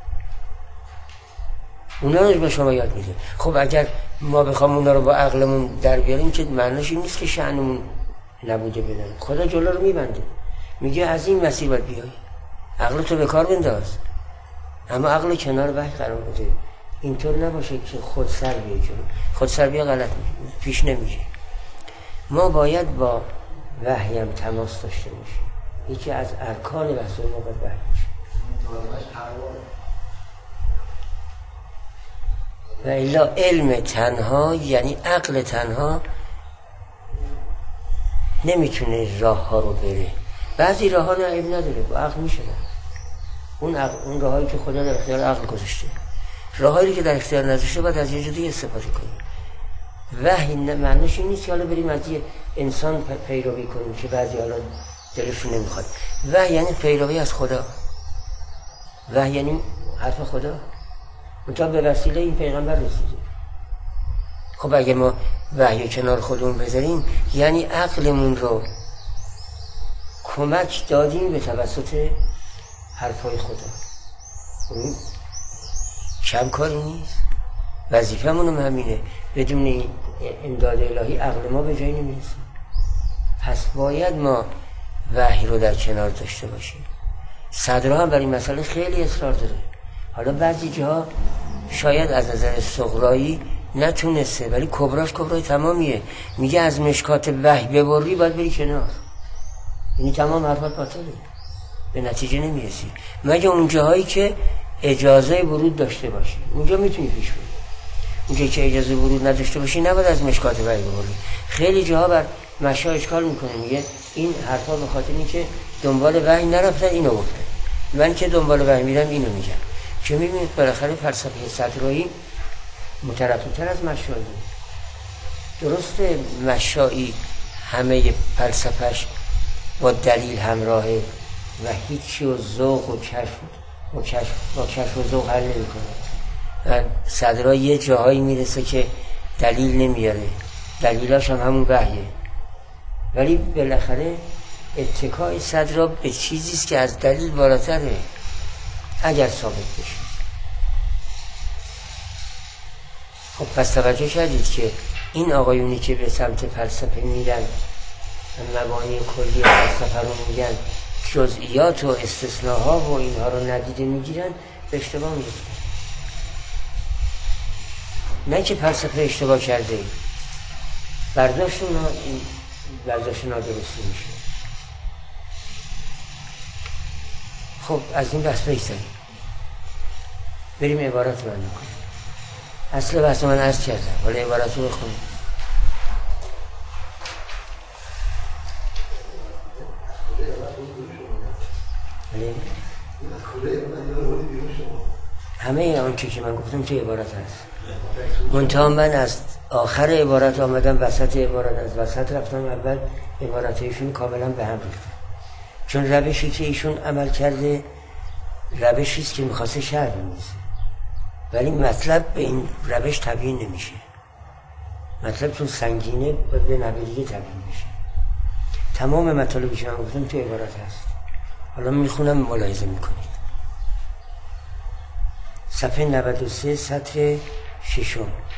اونا رو به شما یاد میده. خب اگر ما بخوام اونا رو با عقلمون در بیاریم که معنیش این نیست که شأنمون نبوده بدانیم. خدا جلو رو میبنده، میگه از این مسیر باید بیایی، عقلتو به کار بنداز. اما عقل کنار وحی قرار بده. اینطور نباشه که خود سر بیای جلو. خود سر بیا غلط میشه، پیش نمیشه. ما باید با وحی هم تماس داشته باشیم. یکی از ارکان بحث ما باید وحی باشه. و الا علم تنها، یعنی عقل تنها نمیتونه راه ها رو بره. بعضی راه ها عیب نداره، با عقل میشه. اون راهایی که خدا در اختیار عقل گذاشته، راهایی که در اختیار نذاشته باید از یه جا دیگه استفاده کنیم. وحی معنیش این نیست که حالا بریم از یه انسان پیروی کنیم که بعضی حالا دلشون نمیخواد. وحی یعنی پیروی از خدا، وحی یعنی حرف خدا، منتها به وسیله این پیغمبر رسیده. خب اگه ما وحی کنار خودمون بذاریم یعنی عقلمون رو کمک دادیم به توسط حرفای خدا. اون کم کاری نیست، وظیفه‌مون هم همینه. بدون این امداد الهی عقل ما به جایی نمیرسه. پس باید ما وحی رو در کنار داشته باشیم. صدرها هم برای این مسئله خیلی اصرار داره. حالا بعضی جاها شاید از نظر صغرایی نتونسته، ولی کبراش کبرای تمامیه. میگه از مشکات وحی ببری باید بری کنار، یعنی تمام حرفات باطله، به نتیجه نمیرسی. مگه اون جاهایی که اجازه ورود داشته باشی اونجا میتونی پیش بری. اونجایی که اجازه ورود نداشته باشی نباید از مشکات وحی ببری. خیلی جاها بر مشا اشکال میکنه، میگه این حرفا به خاطر اینکه دنبال وحی نرفتن اینو گفتن، من که دنبال وحی میرم اینو میگم. که میبینید بالاخره فلسفه صدرایی مترقی‌تر از مشایی. درسته مشایی همه فلسفهش با دلیل همراهه و هیچی و ذوق و کشف و ذوق حل نمی‌کنه. صدرا یه جاهایی میرسه که دلیل نمیاره، دلیلاش هم همون وحیه، ولی بالاخره اتکای صدرا به چیزیست که از دلیل بالاتره اگر ثابت بشه. خب پس توجه کردید که این آقایونی که به سمت فلسفه میرن، مبانی کلی فلسفه رو میگن، جزئیات و استثناها و اینها رو ندیده میگیرن، به اشتباه میفتن. نه که فلسفه اشتباه کرده، برداشت نادرستی میشه. خب از این بحث بگذاریم، بریم عبارت من میکنیم. اصل بحث من عرض کردم، ولی عبارت رو بخونیم. همه آن که من گفتم توی عبارت هست. منتها من از آخر عبارت آمدم وسط عبارت، از وسط رفتم اول عبارت ایشون کاملا به هم ریختم، چون روشی که ایشون عمل کرده روشیست که میخواسته شرح بنویسه، ولی مطلب به این روش تبیین نمیشه. مطلب چون سنگینه باید به نحو دیگه تبیین میشه. تمام مطالبی که من گفتم توی عبارت هست. حالا میخونم ملاحظه میکنید. صفحه 93 سطر 6.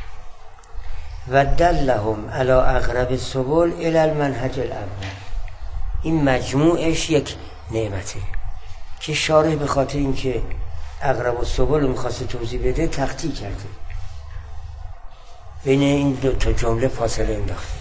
و دلهم علی اقرب السبل الی المنهج الاول. این مجموعش یک نعمته که شارح به خاطر اینکه اقرب السبل رو میخواسته توضیح بده تخطی کرده، بین این دو تا جمله فاصله انداخته.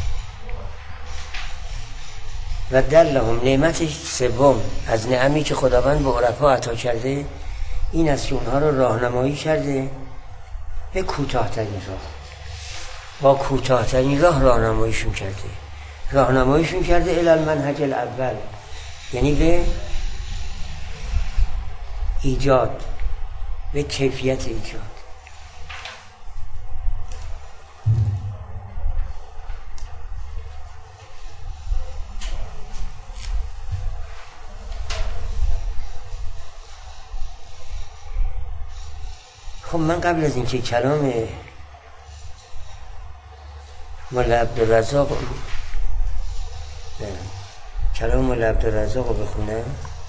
و دلهم، نعمت سوم از نعمی که خداوند به عرفا عطا کرده این است که اونها رو راهنمایی کرده به کوتاه‌ترین راه. با کوتاه‌ترین راه راهنماییشون کرده الی المنهج الاول، یعنی به ایجاد، به کیفیت ایجاد. خب من قبل از اینکه کلام مولا عبدالرزاق کلام مولا عبدالرزاق رو بخونم.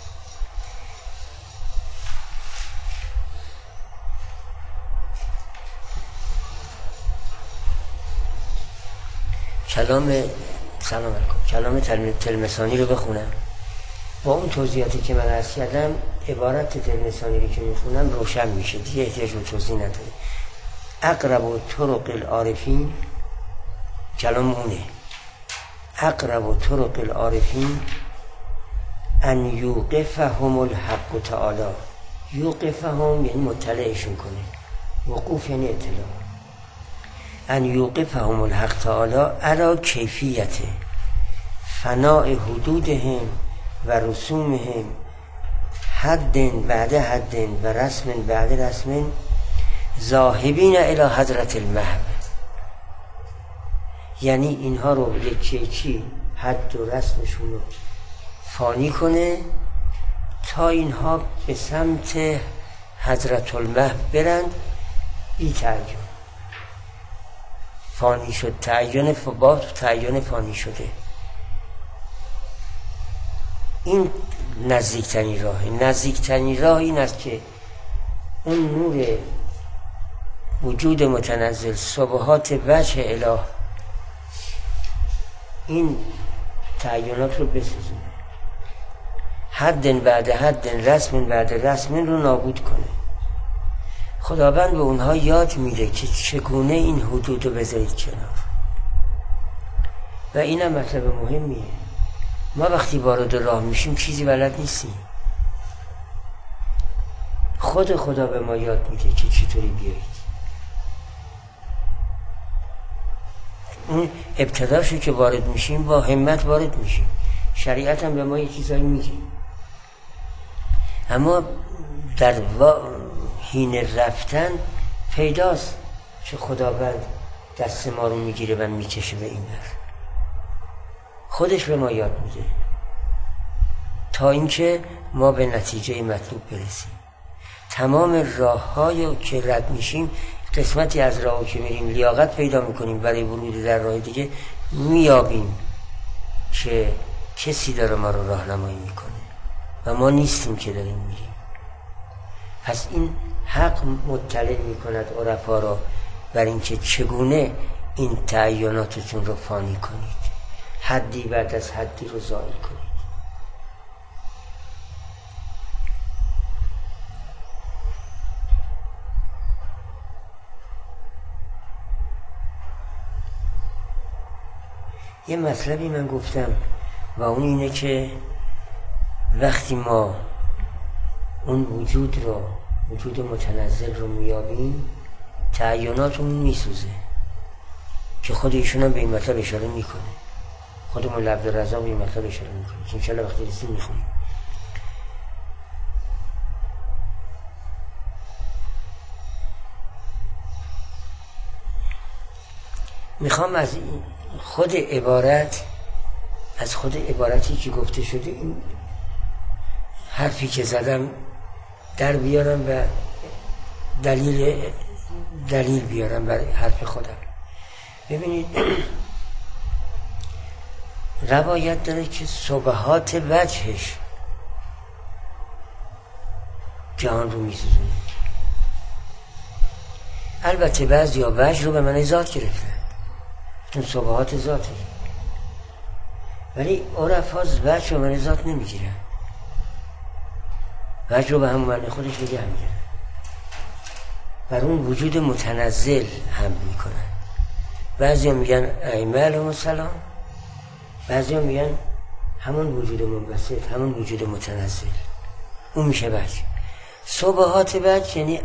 کلام تلمسانی رو بخونم. با اون توضیحاتی که من عرض کردم عبارت تلمسانی رو که میخونم روشن میشه، دیگه احتیاج به توضیح نداره. اقرب طرق العارفین، کلام اونه، اقرب طرق العارفین ان یوقفهم الحق تعالی. یوقفهم یعنی مطلعشون کنه، وقوف یعنی اطلاع. ان یوقفهم الحق تعالی علی کیفیت فناء حدودهم و رسومهم حد بعد حد و رسم بعد رسم ذاهبین الی حضرت المحو. یعنی اینها رو یکی حد و رسمشون رو فانی کنه تا اینها به سمت حضرت المحو برند. بی تعین فانی شد، تعین با تعین فانی شده. این نزدیکترین راه این است که اون نور وجود متنزل، صبحات وجه اله، این تعینات رو بسازونه، حد بعد حد، رسم بعد رسم رو نابود کنه. خداوند به اونها یاد میده که چگونه این حدود رو بذارید کنار. و اینم مطلب مهمیه. ما وقتی وارد راه میشیم چیزی بلد نیستیم. خدا به ما یاد میده که چطوری بیایید. اون ابتداشو که وارد میشیم با همت وارد میشیم. شریعت هم به ما یه چیزایی میگه، اما در حین رفتن پیداست که خداوند دست ما رو میگیره و میکشه به این بر. خودش به ما یاد میده تا اینکه ما به نتیجه مطلوب برسیم. تمام راه‌هایی که رد میشیم، قسمتی از راهو که میریم لیاقت پیدا میکنیم برای ورود در راه دیگه، میابیم که کسی داره ما رو راهنمایی میکنه و ما نیستیم که داریم میریم. پس این حق مطلع میکند عرفا را بر اینکه چگونه این تعیناتتون رو فانی کنید، حدی بعد از حدی رو زائل کنید. یه مطلبی من گفتم و اون اینه که وقتی ما اون وجود متنزل رو میابیم، تعیناتمون میسوزه، که خود ایشون هم به این مطلب اشاره میکنه. خود مولا عبدالرزاق به این مطلب اشاره میکنه که انشاءالله وقتی رسیم میخونیم. میخوام از خود عبارتی که گفته شده، این حرفی که زدم در بیارم و دلیل بیارم برای حرف خودم. ببینید، روایت داره که صبحات وجهش جهان رو میسوزونه. البته بعضی ها وجه رو به معنی ذات گرفتن، چون صبحات ذاته، ولی عرفا وجه رو به معنی ذات نمیگیرن، وجه رو به همون معنی خودش نگه میگیرن، بر اون وجود متنزل هم میکنن. بعضی ها میگن ائمه علیهم السلام، بعضی ها میگن همون وجود منبسط، همون وجود متنزل، اون میشه وجه. صبحات وجه یعنی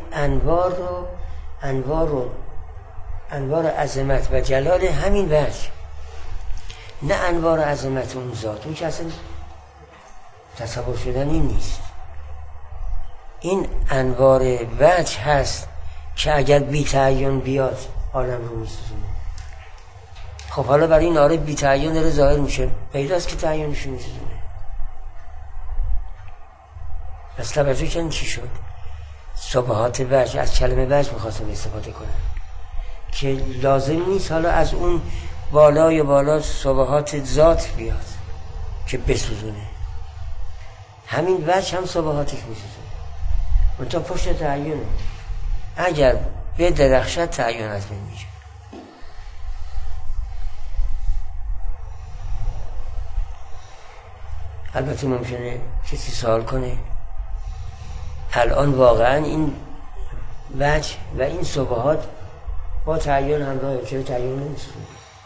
انوار عظمت و جلال همین وجه، نه انوار عظمت اون ذات، اون که اصلا تصور شدنی نیست. این انوار وجه هست که اگر بی تعین بیاد عالم رو میسوزونه. خب حالا برای این عارف بی تعین داره ظاهر میشه، پیداست که تعینشو میسوزونه. پس توجه کن چی شد؟ صبحات وجه، از کلمه وجه میخواستم استفاده کنم که لازم نیست حالا از اون بالای بالا صبحات ذات بیاد، که بسوزونه. همین وجه هم صبحاتش میسوزونه. اون تا پشت تعیونه. اگر به درخشت تعین از بین میشه. البته ممکنه کسی سوال کنه الان واقعا این وجه و این صبحات با تعین همراه، چرا تعین نمیسونه؟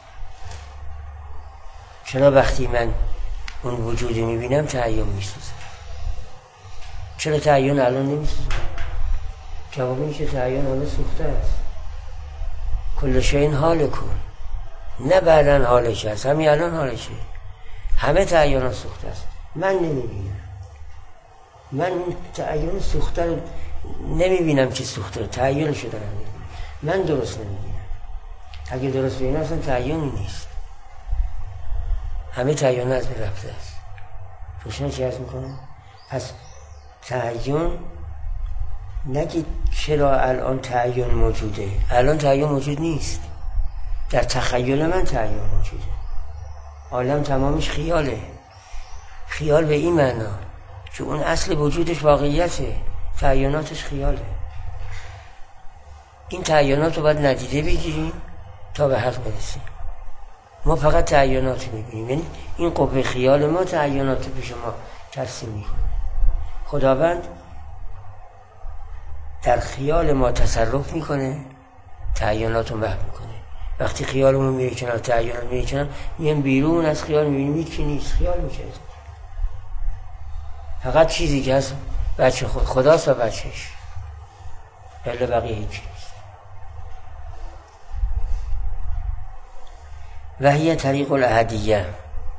چرا وقتی من اون وجودی میبینم تعین میسوزه؟ چرا تعین الان نمیسوزه؟ جواب این که تعین الان سوخته است. کل شیء حال کن، نه بعدن حالش هست، همین الان حالشه. همه تعین سوخته است. من نمیبینم، من اون تعین سوخته رو نمیبینم که سوخته، تعینشو دارم میبینم. من درست نمیبینم. اگه درست ببینم اصلا تعینی نیست، همه تعین از بین رفته است. روشن چی عرض میکنم؟ پس تعین نگید چرا الان تعین موجوده. الان تعین موجود نیست، در تخیل من تعین موجوده. عالم تمامش خیاله. خیال به این معنا که اون اصل وجودش واقعیته، تعیناتش خیاله. این تعینات رو باید ندیده بگیریم تا به حق برسیم. ما فقط تعینات میبینیم، یعنی این قوه خیال ما تعینات پیش ما ترسیم میکنه. خداوند در خیال ما تصرف میکنه، تعینات رو محو میکنه. وقتی خیالمون میره کنار، تعینات میره کنار، میایم بیرون از خیال، میبینیم هیچی نیست، خیال میشه. فقط چیزی که از بچه خداست و بچهش، الا بقیه هیچی نیست. و هی طریق الاحدیه،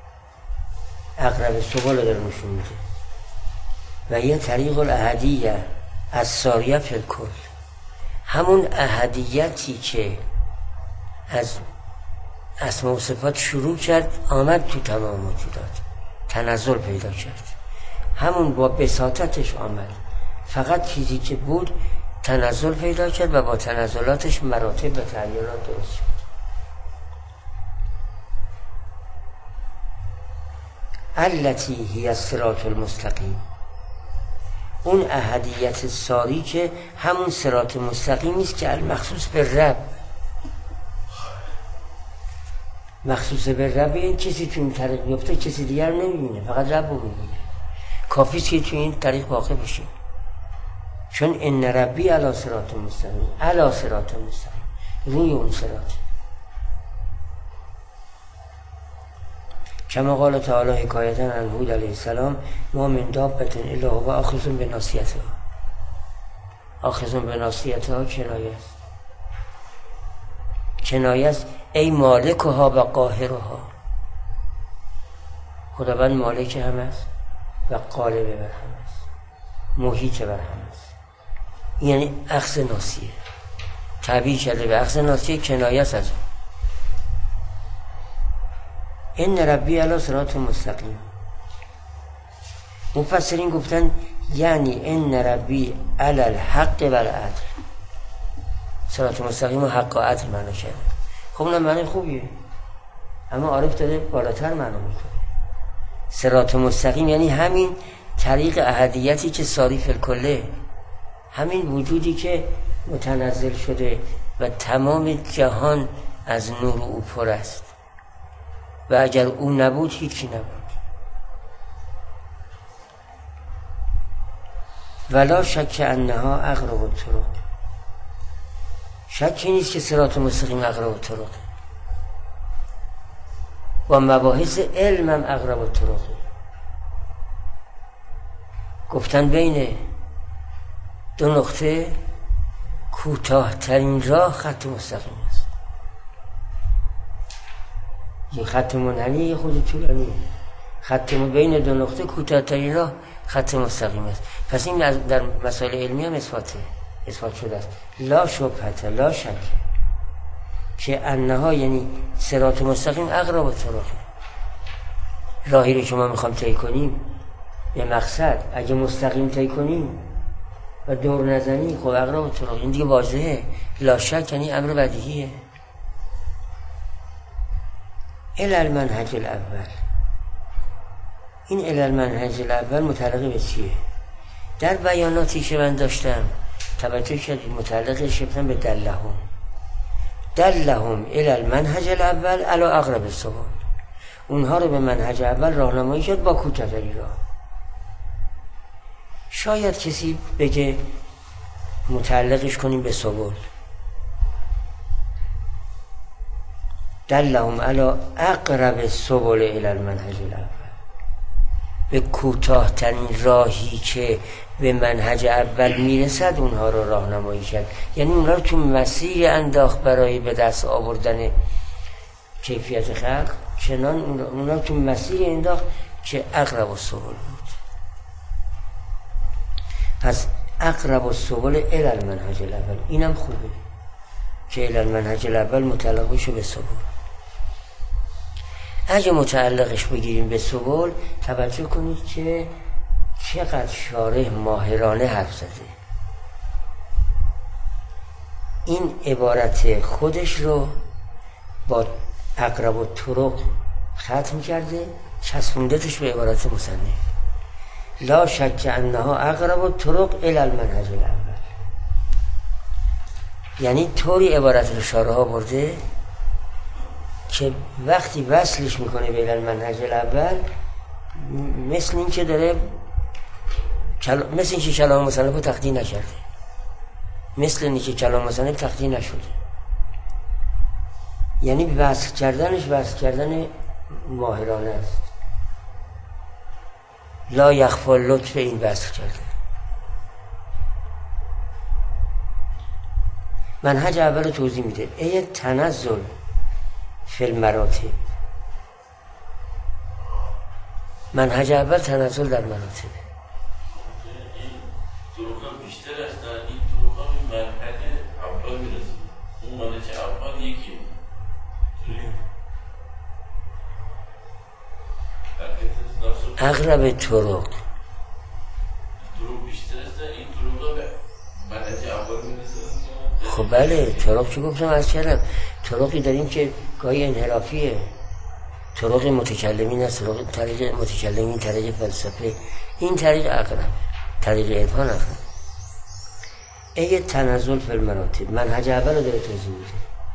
اقرب سبل رو داره نشون میده. و هی طریق الاحدیه از ساریه فی الکل، همون احدیتی که از اسماء و صفات شروع کرد آمد تو تمام موجودات، تنزل پیدا کرد. همون با بساطتش آمد، فقط چیزی که بود تنزل پیدا کرد و با تنزلاتش مراتب و تعیینات درست شد. التی هی الصراط المستقیم، اون احدیت ساری که همون صراط مستقیمی است که المخصوص به رب، مخصوص به رب. این کسی تو این طریق بیفته کسی دیگر نمیبینه، فقط رب رو میبینه. کافیست که تو این طریق واقع بشیم، چون ان ربی علی صراط مستقیم، علی صراط مستقیم، روی اون صراط. کما قال تعالی حکایتا عن هود علیه السلام ما من دابة الا هو آخذ بناصیتها. آخذ بناصیتها کنایه است، کنایه است ای مالکها و قاهرها. خداوند مالک هم است و غالب بر هم است، محیط بر هم است. یعنی اخذ ناصیه، تعبیر کرده به اخذ ناصیه، کنایه است از ان ربی علی صراط مستقیم. مفسرین گفتن یعنی ان ربی علی الحق و العدل. صراط مستقیم و حق و عدل معنی کرده. خب اونم معنی خوبیه، اما عارف داره بالاتر معنی میکنه. صراط مستقیم یعنی همین طریق احدیتی که صاری فی الکله، همین وجودی که متنزل شده و تمام جهان از نور او پر است و اگر او نبود هیچی نبود. ولا شک انها اقرب الطرق، شکی نیست که صراط مستقیم اقرب الطرق و مباحث علم هم اقرب الطرق. گفتن بین دو نقطه کوتاه ترین راه خط مستقیم است. یه خط منحنی یه خود طولانی، خط بین دو نقطه کوتاه ترین راه خط مستقیم است. پس این در مسائل علمی هم اثبات شده است. لا شبهت لا شک که انها یعنی صراط مستقیم اقرب الطرق، راهی رو که ما میخوام طی کنیم به مقصد، اگه مستقیم طی کنیم و دور نزنیم خب اقرب الطرق. این دیگه واضحه. لا شک یعنی امر بدیهیه. الی المنهج الاول، این المنهج الاول متعلق به چیه؟ در بیاناتی که من داشتم توجه کردید متعلقش شدن به دلهم الی المنهج الاول علی اقرب السبل، اونها رو به منهج اول راهنمایی کرد با کوتاه‌ترین راه. شاید کسی بگه متعلقش کنیم به سبل، دلهم علی اقرب السبل الی المنهج الاول، به کوتاه‌ترین راهی که به منهج اول میرسد اونها رو راهنمایی کرد، یعنی اونها رو تو مسیر انداخت برای به دست آوردن کیفیت خلق، چنان اونها رو تو مسیر انداخت که اقرب السبل بود. پس اقرب السبل الی المنهج الاول، اینم خوبه که الی المنهج الاول متعلق بشه به سبل. اگه متعلقش بگیریم به سبل، توجه کنید که چقدر شارح ماهرانه حرف زده. این عبارت خودش رو با اقرب الطرق ختم کرده، چسبوندتش به عبارت مصنف لا شک انها اقرب الطرق الی المنهج الاول. یعنی طوری عبارت رو شارح ها برده که وقتی وصلش میکنه به المنهج الاول مثل این که داره مثل این که کلام مصنف رو تقدیر نکرده، مثل این که کلام مصنف تقدیر نشده. یعنی وصل کردن ماهرانه است. لا یخفی لطف این وصل کرده. منهج اول رو توضیح میده. ای تنزل فی المراتب. منهج اول تنزل در مراتب.
این طرق بیشتر است، این طرق این منهج اول میرسه. اون منهج اول یکی
اغلب طرق
بیشتر است، این طرق به منهج اول میرسه.
خب بله، طرق چی گفتم از کردم، طرقی داریم که گاهی انحرافیه، طرق متکلمین است، طریق متکلمین، طریق فلسفه، این طریق اقرب، طریق عرفان اقرب. ای تنزل فی المراتب، منهج اول رو داره توضیح میده.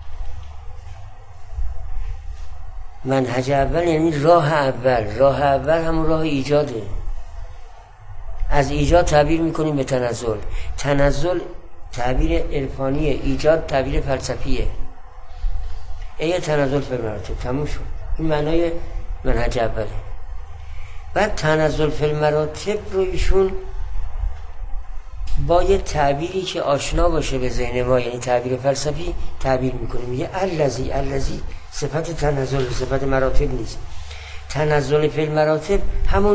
منهج اول یعنی راه اول همون راه ایجاده. از ایجاد تعبیر میکنیم به تنزل. تنزل تعبیر عرفانیه، ایجاد تعبیر فلسفیه. ای تنزل فی المراتب، تموم شد. این معنای منهج اوله. بعد تنزل فی المراتب رو ایشون با یه تعبیری که آشنا باشه به ذهن ما، یعنی تعبیر فلسفی، تعبیر میکنه. میگه الذی صفت تنزل، صفت مراتب نیست. تنزل فی المراتب همون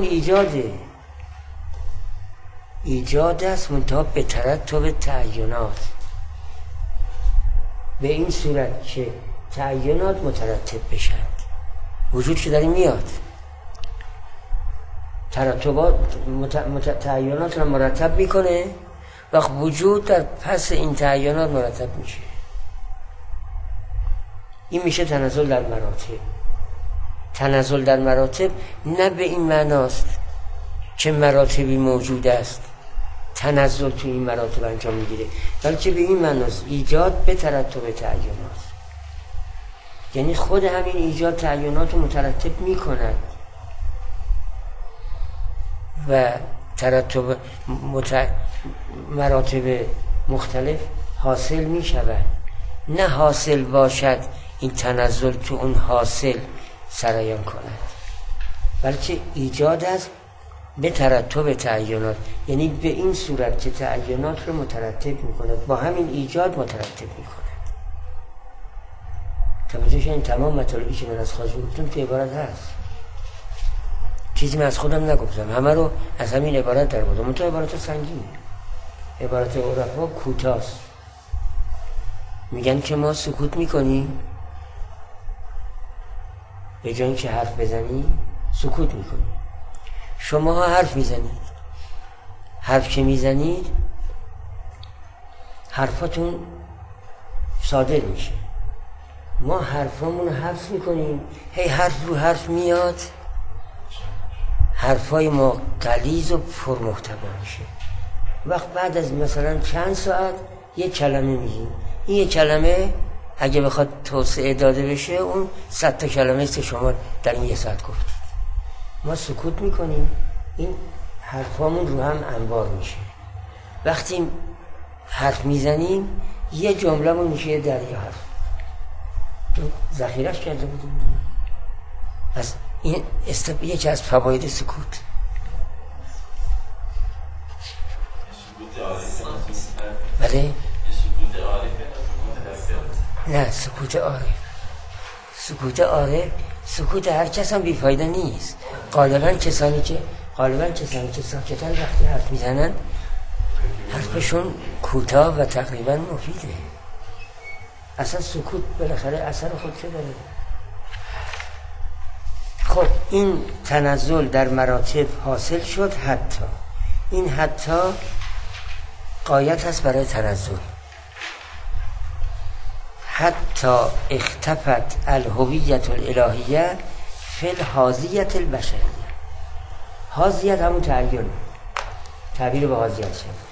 ایجاد است، منتها به ترتب تعینات، به این صورت که تعینات مترتب بشن. وجود که داره میاد، ترتبات تعینات رو مرتب میکنه، وقت وجود در پس این تعینات مرتب میشه. این میشه تنزل در مراتب. تنزل در مراتب نه به این معناست که مراتبی موجود است تنزل تو این مراتب انجام میگیره، بلکه به این معناست ایجاد به ترتب تعینات. یعنی خود همین ایجاد تعینات رو مترتب میکند و ترتب مراتب مختلف حاصل میشود. نه حاصل باشد این تنزل تو اون حاصل سرایان کند، بلکه ایجاد است به ترتب تعینات، یعنی به این صورت که تعینات رو مترتب میکند، با همین ایجاد مترتب میکند. توجه این تمام مطالبی که من از خواجه گفتم تو عبارت هست، چیزی من از خودم نگفتم، همه رو از همین عبارت در بودم. تو عبارت سنگینه، عبارت عرفا کوتاست. میگن که ما سکوت میکنیم، به جای که حرف بزنیم سکوت میکنیم. شما ها حرف میزنید، حرف که میزنید حرفاتون صادر میشه. ما حرفامون حفظ میکنیم، هی حرف رو حرف میاد، حرفای ما غلیظ و پرمحتوا میشه. وقت بعد از مثلا چند ساعت یک کلمه میگیم، این یک کلمه اگه بخواد توسعه داده بشه اون 100 تا کلمه است شما در این 1 ساعت گفتید. ما سکوت میکنیم، این حرفامون رو هم انبار میشه. وقتی حرف میزنیم یه جمله‌مون میشه یه دریا حرف، تو ذخیرش کرده بودیم. پس این یکی از فواید سکوت. بله؟ نه، سکوت عارف. سکوت عارف، سکوت هر کس هم بیفایده نیست. غالبا کسانی که ساکتن وقتی حرف میزنن حرفشون کوتاه و تقریبا مفیده. اصلا سکوت بالاخره اثر خودشو داره. خب این تنزل در مراتب حاصل شد. حتی این حتی غایت هست برای تنزل. حتی اختفت الهویت الالهیه فی الحاضیت البشریه. حاضیت همون تعین، تعبیر به حاضیت شد.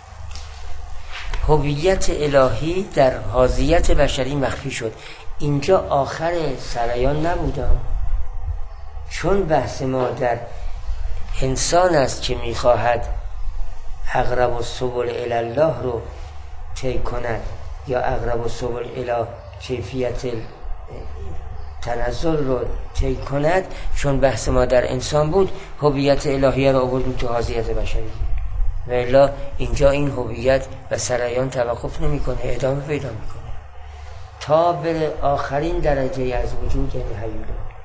هویت الهی در حاضیت بشری مخفی شد. اینجا آخر سریان نبودم، چون بحث ما در انسان است که میخواهد اقرب السبل الی الله رو طی کند یا اقرب السبل الی کیفیت تنزل رو طی کند. چون بحث ما در انسان بود، هویت الهیه رو آوردیم تو حاضیت بشری. و الا اینجا این هویت و سریان توقف نمیکنه، ادامه پیدا میکنه تا بره آخرین درجه از وجود، یعنی حیوله.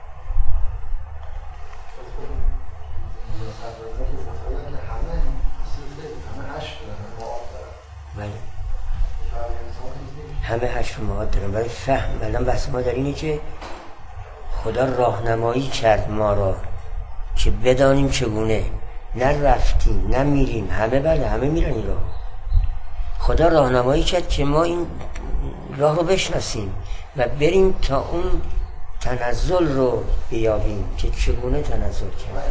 همه 8 معاد دارن برای فهم. الان بحث ما در اینه که خدا راهنمایی کرد ما را که بدانیم چگونه. نه رفتیم نه میریم، همه بله همه میرن این راه. خدا راهنمایی کرد که ما این راه رو بشناسیم و بریم تا اون تنزل رو بیابیم که چگونه تنزل کرد.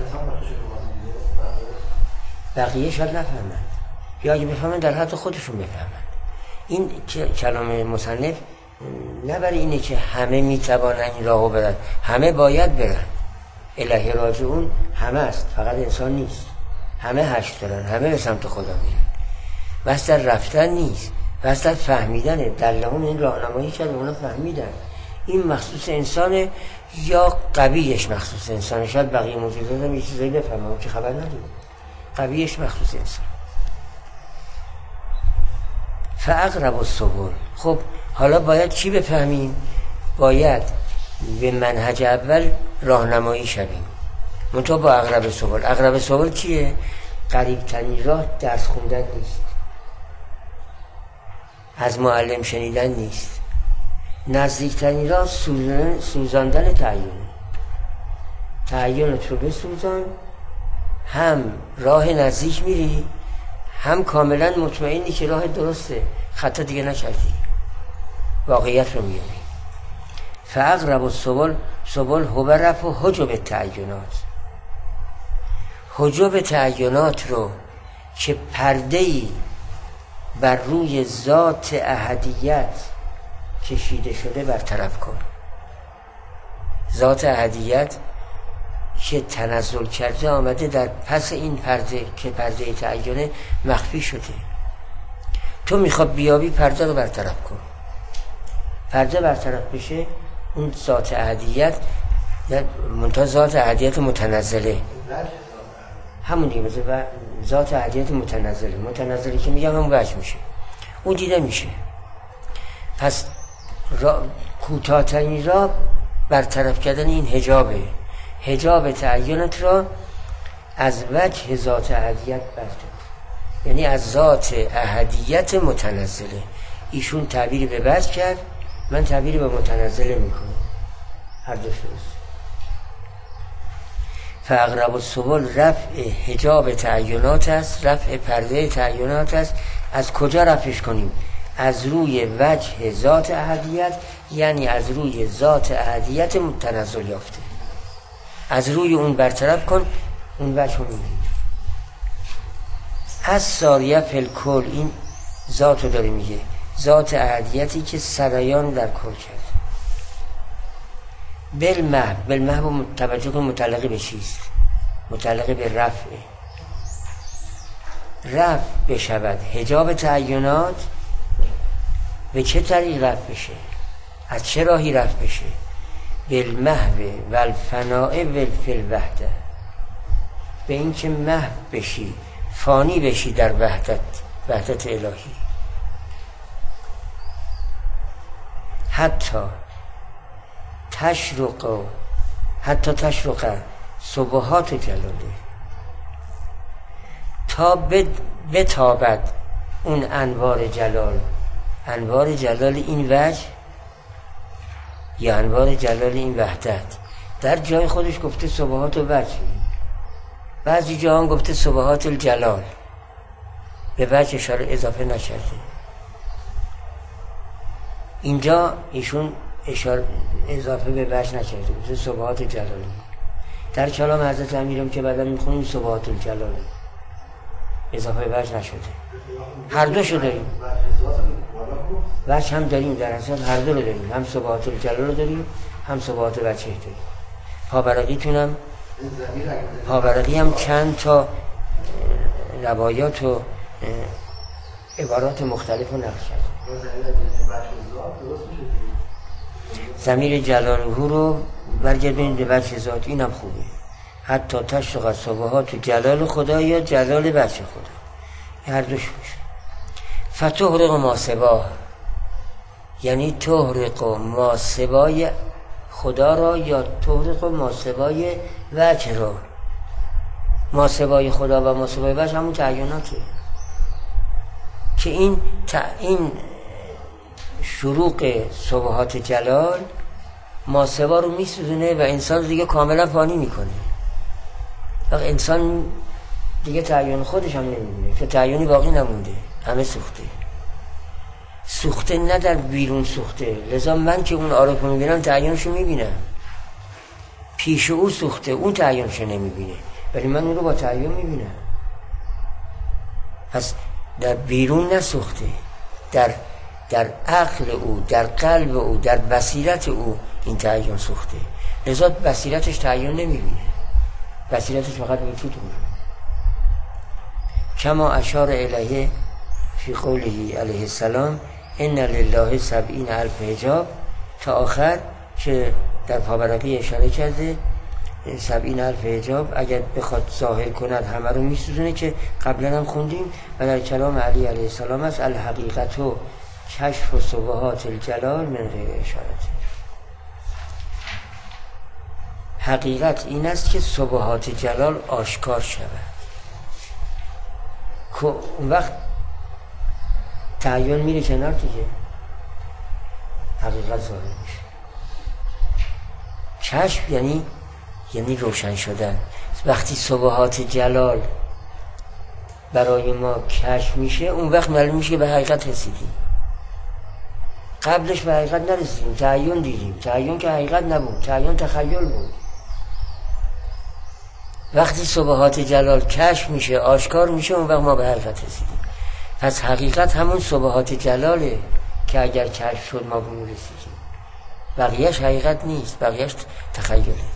بقیه شاید نفهمند، یا اگه بفهمند در حد خودشون بفهمند. این کلام مصنف نه برای اینه که همه میتوانن این راهو برن، همه باید برن. الهی راجعون همه است، فقط انسان نیست. همه 8 دارن، همه به سمت خدا میرن. بس در رفتن نیست، بس در فهمیدنه. دلهون این راهنمایی کرد اونا فهمیدن. این مخصوص انسانه یا قویش مخصوص انسانه. شاید بقیه موجودات هم یه چیزایی بفهمم که خبر نداریم. قویش مخصوص انسان. فاقرب السبل. خب حالا باید چی بفهمیم؟ باید به منهج اول راهنمایی شویم. منتها با اقرب سبل. اقرب سبل چیه؟ قریب ترین راه درس خوندن نیست، از معلم شنیدن نیست. نزدیک ترین راه سوزاندن تعیینت رو بسوزان. هم راه نزدیک میری، هم کاملا مطمئنی که راه درسته، خطا دیگه نکردی، واقعیت رو میاری. فاقرب السبل. سبل هو رفع حجب تعینات. حجب تعینات رو که پرده‌ای بر روی ذات احدیت کشیده شده برطرف کن. ذات احدیت که تنزل کرده آمده در پس این پرده که پرده تعینه مخفی شده. تو میخواد بیابی، پرده رو برطرف کن. پرده برطرف بشه، اون ذات احدیت، منتها ذات احدیت متنزله، همون دیگه مثل ذات احدیت متنزله که میگم همون وجه میشه، اون دیده میشه. پس کوتاه‌ترین راه برطرف کردن این حجاب تعینت را از وجه ذات احدیت برطرف، یعنی از ذات احدیت متنزله. ایشون تعبیری به وجه کرد، من تعبیری به متنزله میکنم، هر دوش درست. فاقرب السبل رفع حجاب تعینات است، رفع پرده تعینات است. از کجا رفعش کنیم؟ از روی وجه ذات احدیت، یعنی از روی ذات احدیت تنزل یافته. از روی اون برطرف کن. اون وجه رو میبینیم. از ساریه فلکل، این ذات رو داره میگه، ذات احدیتی که سرایان در کل کرد. بالمحو توجه کن متعلق به چیست؟ متعلق به رفعه. رفع بشود حجاب تعینات، به چه طریق رفع بشه؟ از چه راهی رفع بشه؟ بالمحو و الفناء و فی الوحده، به این که محو بشی، فانی بشی در وحدت الهی. حتی تشرق سبحات جلاله، تا بتابد اون انوار جلال این وجه یا انوار جلال این وحدت. در جای خودش گفته سبحات و وجه، بعضی جاها گفته سبحات الجلال، به وجه اشاره اضافه نکرده. اینجا ایشون اشاره اضافه به وجه نکرده، گفته سبحات جلالی. در کلام حضرت امیرم که بعدا میخونیم سبحات الجلالی، اضافه وجه نشده. هر دوشو داریم، وجه هم داریم، در اصل هر دو رو داریم، هم سبحات الجلال رو داریم، هم سبحات وجه داریم. پاورقی هم چند تا روایات و عبارات مختلف رو نقل کرد. ضمیر جلاله رو برگردونید به وجه ذات، اینم خوبه. حتی تشرق سبحات جلال خدا یا جلال وجه خدا، هر دوش میشه. فتحرق ما سباه، یعنی تحرق ما سبای خدا را یا تحرق ما سبای وجه را. ما سبای خدا و ما سبای وجه همون تعییناته که این شروق سبحات جلال ما سبا رو میسوزونه و انسان دیگه کاملا فانی میکنه. وقت انسان دیگه تعیین خودش هم نمیبینه، که تعیینی باقی نمونده، همه سوخته نه در بیرون سوخته. لذا من که اون عارف رو میبینم تعیینشو میبینم، پیش او سوخته، اون تعیینشو نمیبینه، ولی من اون رو با تعیین میبینم. پس در بیرون نسوخته، در عقل او، در قلب او، در بصیرت او این تعیین سوخته. لذا بصیرتش تعیین نمیبینه، بصیرتش فقط وجود بود. کما اشار الیه فی قوله علیه السلام ان لله 70,000 حجاب، تا آخر که در پاورقی اشاره کرده 70,000 حجاب اگر بخواد ظاهر کند همه رو میسوزونه، که قبلا هم خوندیم. و در کلام علی علیه السلام است الحقیقت و کشف سبحات الجلال من غیر اشارت. حقیقت این است که سبحات جلال آشکار شود، که اون وقت تعیین میره کنار دیگه، حقیقت ظاهر میشه. کشف یعنی روشن شدن. وقتی سبحات جلال برای ما کشف میشه، اون وقت معلوم میشه به حقیقت رسیدیم. قبلش به حقیقت نرسیدیم، تعیین دیدیم، تعیین که حقیقت نبود، تعیین تخیل بود. وقتی سبحات جلال کشف میشه، آشکار میشه، اون وقت ما به حقیقت رسیدیم. پس حقیقت همون سبحات جلاله که اگر کشف شد ما به اون رسیدیم. بقیهش حقیقت نیست، بقیهش تخیله.